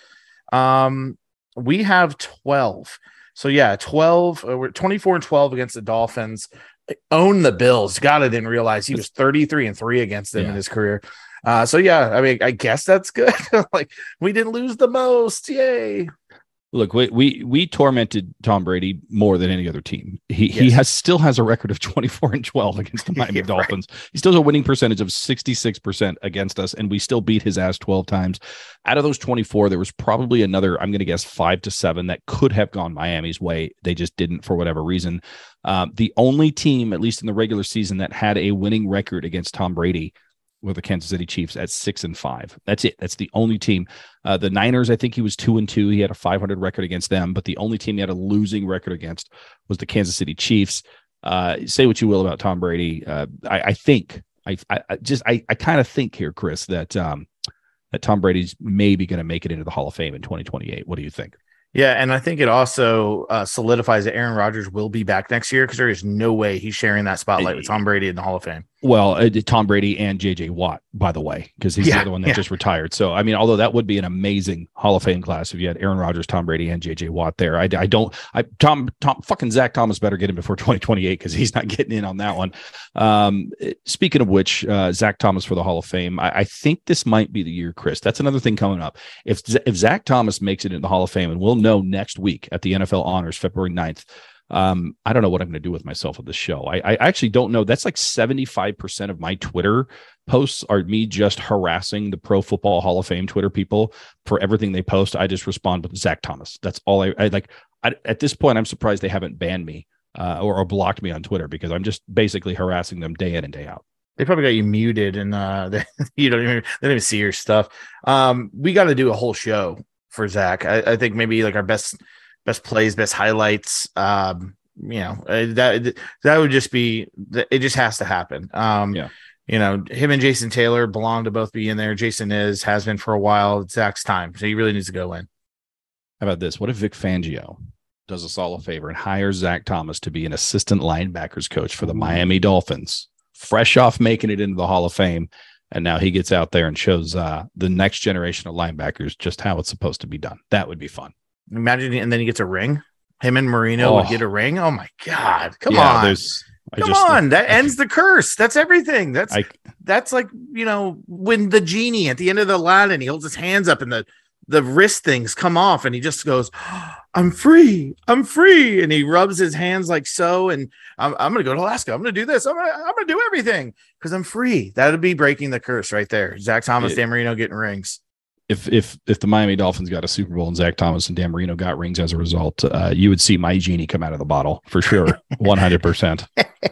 Um, we have twelve. So yeah, twelve. Uh, we're twenty-four and twelve against the Dolphins. Own the Bills. God, I didn't realize he was thirty-three and three against them yeah. in his career. Uh, so yeah, I mean, I guess that's good. Like, we didn't lose the most. Yay. Look, we, we we tormented Tom Brady more than any other team. He yes. he has still has a record of twenty-four and twelve against the Miami Dolphins. Right. He still has a winning percentage of sixty-six percent against us, and we still beat his ass twelve times. Out of those twenty-four, there was probably another, I'm going to guess, five to seven that could have gone Miami's way. They just didn't for whatever reason. Um, the only team, at least in the regular season, that had a winning record against Tom Brady with the Kansas City Chiefs at six and five. That's it. That's the only team. Uh, the Niners, I think he was two and two. He had a five hundred record against them, but the only team he had a losing record against was the Kansas City Chiefs. Uh, say what you will about Tom Brady. Uh, I, I think I, I just, I, I kind of think here, Chris, that, um, that Tom Brady's maybe going to make it into the Hall of Fame in twenty twenty-eight. What do you think? Yeah, and I think it also uh, solidifies that Aaron Rodgers will be back next year, because there is no way he's sharing that spotlight with Tom Brady in the Hall of Fame. Well, uh, Tom Brady and J J Watt, by the way, because he's yeah, the other one that yeah. just retired. So, I mean, although that would be an amazing Hall of Fame class if you had Aaron Rodgers, Tom Brady, and J J Watt there. I, I don't, I Tom, Tom, fucking Zach Thomas better get in before twenty twenty-eight, because he's not getting in on that one. Um, speaking of which, uh, Zach Thomas for the Hall of Fame, I, I think this might be the year, Chris. That's another thing coming up. If if Zach Thomas makes it in the Hall of Fame, and we'll know next week at the N F L Honors, February ninth. Um, I don't know what I'm going to do with myself at this show. I, I actually don't know. That's like seventy-five percent of my Twitter posts are me just harassing the Pro Football Hall of Fame Twitter people for everything they post. I just respond with Zach Thomas. That's all I, I like. I, at this point, I'm surprised they haven't banned me uh, or, or blocked me on Twitter, because I'm just basically harassing them day in and day out. They probably got you muted, and uh, they, you don't even they don't even see your stuff. Um, we got to do a whole show for Zach. I, I think maybe like our best. Best plays, best highlights. Um, you know, that that would just be. It just has to happen. Um, yeah. You know, him and Jason Taylor belong to both be in there. Jason is has been for a while. It's Zach's time, so he really needs to go in. How about this? What if Vic Fangio does us all a favor and hires Zach Thomas to be an assistant linebackers coach for the Miami Dolphins, fresh off making it into the Hall of Fame, and now he gets out there and shows uh, the next generation of linebackers just how it's supposed to be done. That would be fun. Imagine, and then he gets a ring. Him and Marino oh. would get a ring. Oh my God! Come yeah, on, there's, come just, on. That I, ends the curse. That's everything. That's I, that's like, you know, when the genie at the end of the Aladdin, he holds his hands up and the the wrist things come off, and he just goes, oh, "I'm free. I'm free," and he rubs his hands like so. And I'm I'm gonna go to Alaska. I'm gonna do this. I'm gonna I'm gonna do everything because I'm free. That would be breaking the curse right there. Zach Thomas, it, Dan Marino getting rings. If if if the Miami Dolphins got a Super Bowl and Zach Thomas and Dan Marino got rings as a result, uh, you would see my genie come out of the bottle for sure, one hundred percent.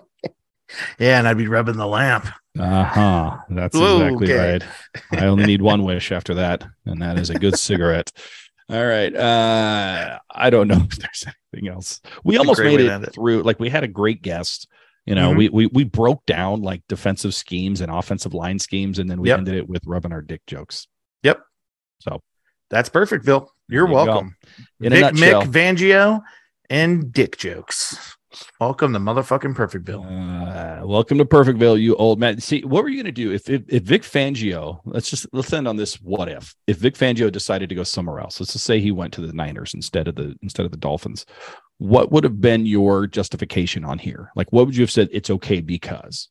Yeah, and I'd be rubbing the lamp. Uh-huh. That's Whoa, exactly okay. right. I only need one wish after that, and that is a good cigarette. All right. Uh, I don't know if there's everything else. We almost made it, it through. Like we had a great guest. You know, mm-hmm. we we we broke down like defensive schemes and offensive line schemes, and then we yep. ended it with rubbing our dick jokes. Yep. So that's perfect, Bill. You're you welcome. In Vic, Mick, Fangio, and dick jokes. Welcome to motherfucking Perfectville. Uh, welcome to Perfectville, you old man. See, what were you going to do if, if if Vic Fangio? Let's just let's end on this. What if if Vic Fangio decided to go somewhere else? Let's just say he went to the Niners instead of the instead of the Dolphins. What would have been your justification on here? Like, what would you have said? It's okay because.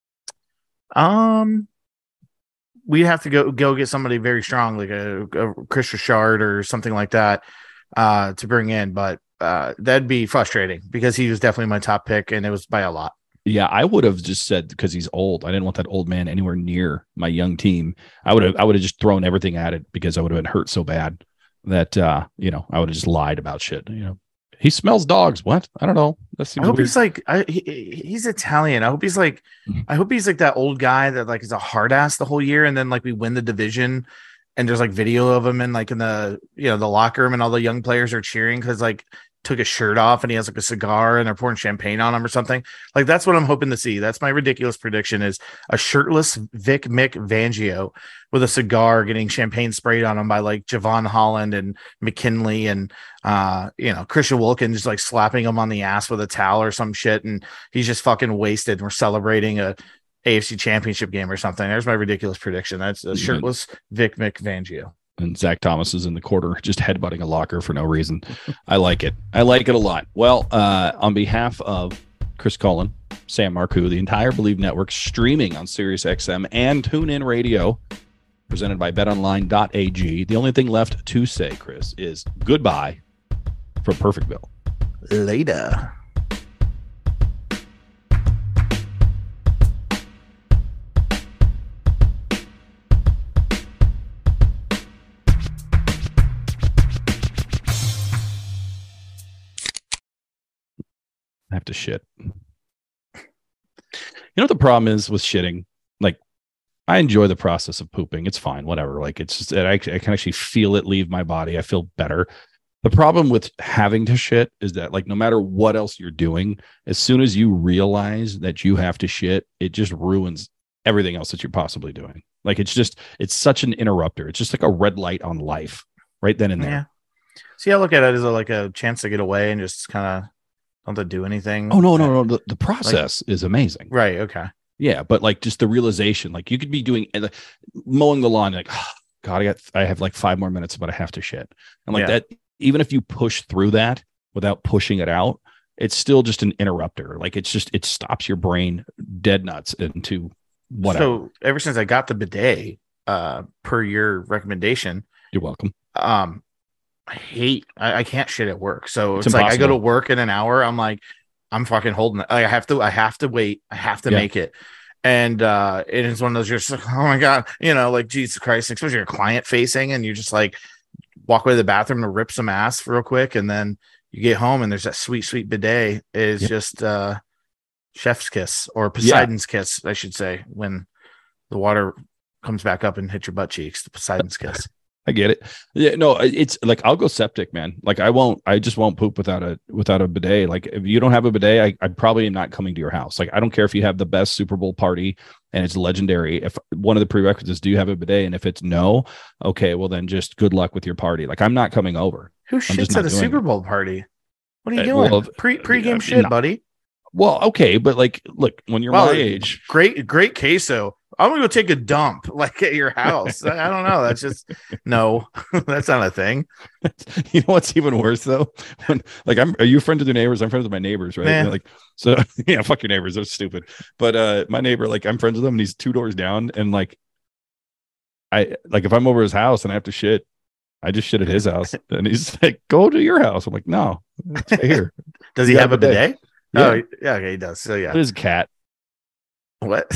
Um, we'd have to go go get somebody very strong, like a, a Chris Richard or something like that, uh, to bring in, but. Uh, that'd be frustrating because he was definitely my top pick and it was by a lot. Yeah, I would have just said because he's old. I didn't want that old man anywhere near my young team. I would have I would have just thrown everything at it because I would have been hurt so bad that uh, you know, I would have just lied about shit. You know, he smells dogs. What? I don't know. That seems I hope weird. he's like I, he, he's Italian. I hope he's like mm-hmm. I hope he's like that old guy that like is a hard ass the whole year and then like we win the division and there's like video of him in like in the you know the locker room and all the young players are cheering because like took his shirt off and he has like a cigar and they're pouring champagne on him or something. Like that's what I'm hoping to see. That's my ridiculous prediction is a shirtless Vic Mick Fangio with a cigar getting champagne sprayed on him by like Javon Holland and McKinley and uh you know Christian Wilkins just like slapping him on the ass with a towel or some shit and he's just fucking wasted and we're celebrating a A F C championship game or something. There's my ridiculous prediction. That's a shirtless Vic Mick Fangio. And Zach Thomas is in the corner, just headbutting a locker for no reason. I like it. I like it a lot. Well, uh, on behalf of Chris Cullen, Sam Marcoux, the entire Believe Network, streaming on SiriusXM and TuneIn Radio, presented by bet online dot a g. The only thing left to say, Chris, is goodbye from Perfectville. Later. I have to shit. You know what the problem is with shitting? Like, I enjoy the process of pooping. It's fine, whatever. Like, it's just, I, I can actually feel it leave my body. I feel better. The problem with having to shit is that, like, no matter what else you're doing, as soon as you realize that you have to shit, it just ruins everything else that you're possibly doing. Like, it's just, it's such an interrupter. It's just like a red light on life right then and there. Yeah. See, I look at it as a, like a chance to get away and just kind of don't have to do anything. Oh, no, no, no. The, the process like, is amazing. Right. Okay. Yeah. But like just the realization, like you could be doing uh, mowing the lawn, like, oh, God, I got, I have like five more minutes, but I have to shit. And like yeah. that, even if you push through that without pushing it out, it's still just an interrupter. Like it's just, it stops your brain dead nuts into whatever. So ever since I got the bidet, uh, per your recommendation, you're welcome. Um, I hate I, I can't shit at work. So it's, it's like I go to work in an hour. I'm like, I'm fucking holding it. I have to, I have to wait. I have to yeah. make it. And uh it is one of those you're just like, oh my God, you know, like Jesus Christ, especially you're client facing and you just like walk away to the bathroom to rip some ass real quick, and then you get home and there's that sweet, sweet bidet. It is yeah. just uh chef's kiss or Poseidon's yeah. kiss, I should say, when the water comes back up and hits your butt cheeks, the Poseidon's kiss. I get it. Yeah, no, it's like I'll go septic, man. Like I won't, I just won't poop without a without a bidet. Like if you don't have a bidet, I, I probably am not coming to your house. Like I don't care if you have the best Super Bowl party and it's legendary. If one of the prerequisites, do you have a bidet? And if it's no, okay, well then just good luck with your party. Like I'm not coming over. Who shits at a Super Bowl party? What are you doing? Well, Pre pregame uh, shit, not, buddy. Well, okay, but like, look, when you're well, my age, great, great queso. I'm gonna go take a dump like at your house. I don't know. That's just no. That's not a thing. You know what's even worse though? When like I'm, are you friends with your neighbors? I'm friends with my neighbors, right? And, like so, yeah. Fuck your neighbors. They're stupid. But uh, my neighbor, like I'm friends with him, and he's two doors down. And like, I like if I'm over his house and I have to shit, I just shit at his house, and he's like, "Go to your house." I'm like, "No, it's right here." Does he have a bidet? Yeah. Oh, yeah. Okay, he does. So yeah, his cat. What?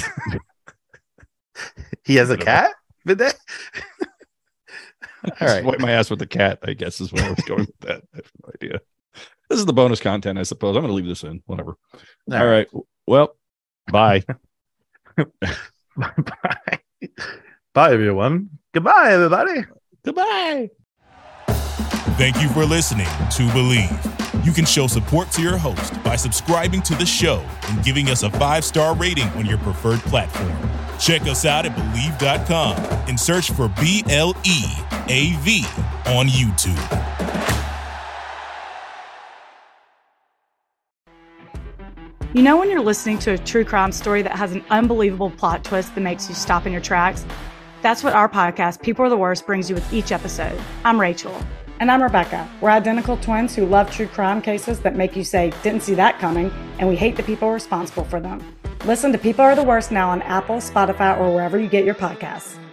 He has a cat bidet. All right, wipe my ass with the cat, I guess is where I was going with that. I have no idea. This is the bonus content, I suppose. I'm going to leave this in. Whatever. All, All right. right. Well, bye. Bye. Bye, everyone. Goodbye, everybody. Goodbye. Thank you for listening to Believe. You can show support to your host by subscribing to the show and giving us a five-star rating on your preferred platform. Check us out at Believe dot com and search for B L E A V on YouTube. You know when you're listening to a true crime story that has an unbelievable plot twist that makes you stop in your tracks? That's what our podcast, People Are the Worst, brings you with each episode. I'm Rachel. And I'm Rebecca. We're identical twins who love true crime cases that make you say, didn't see that coming, and we hate the people responsible for them. Listen to People Are the Worst now on Apple, Spotify, or wherever you get your podcasts.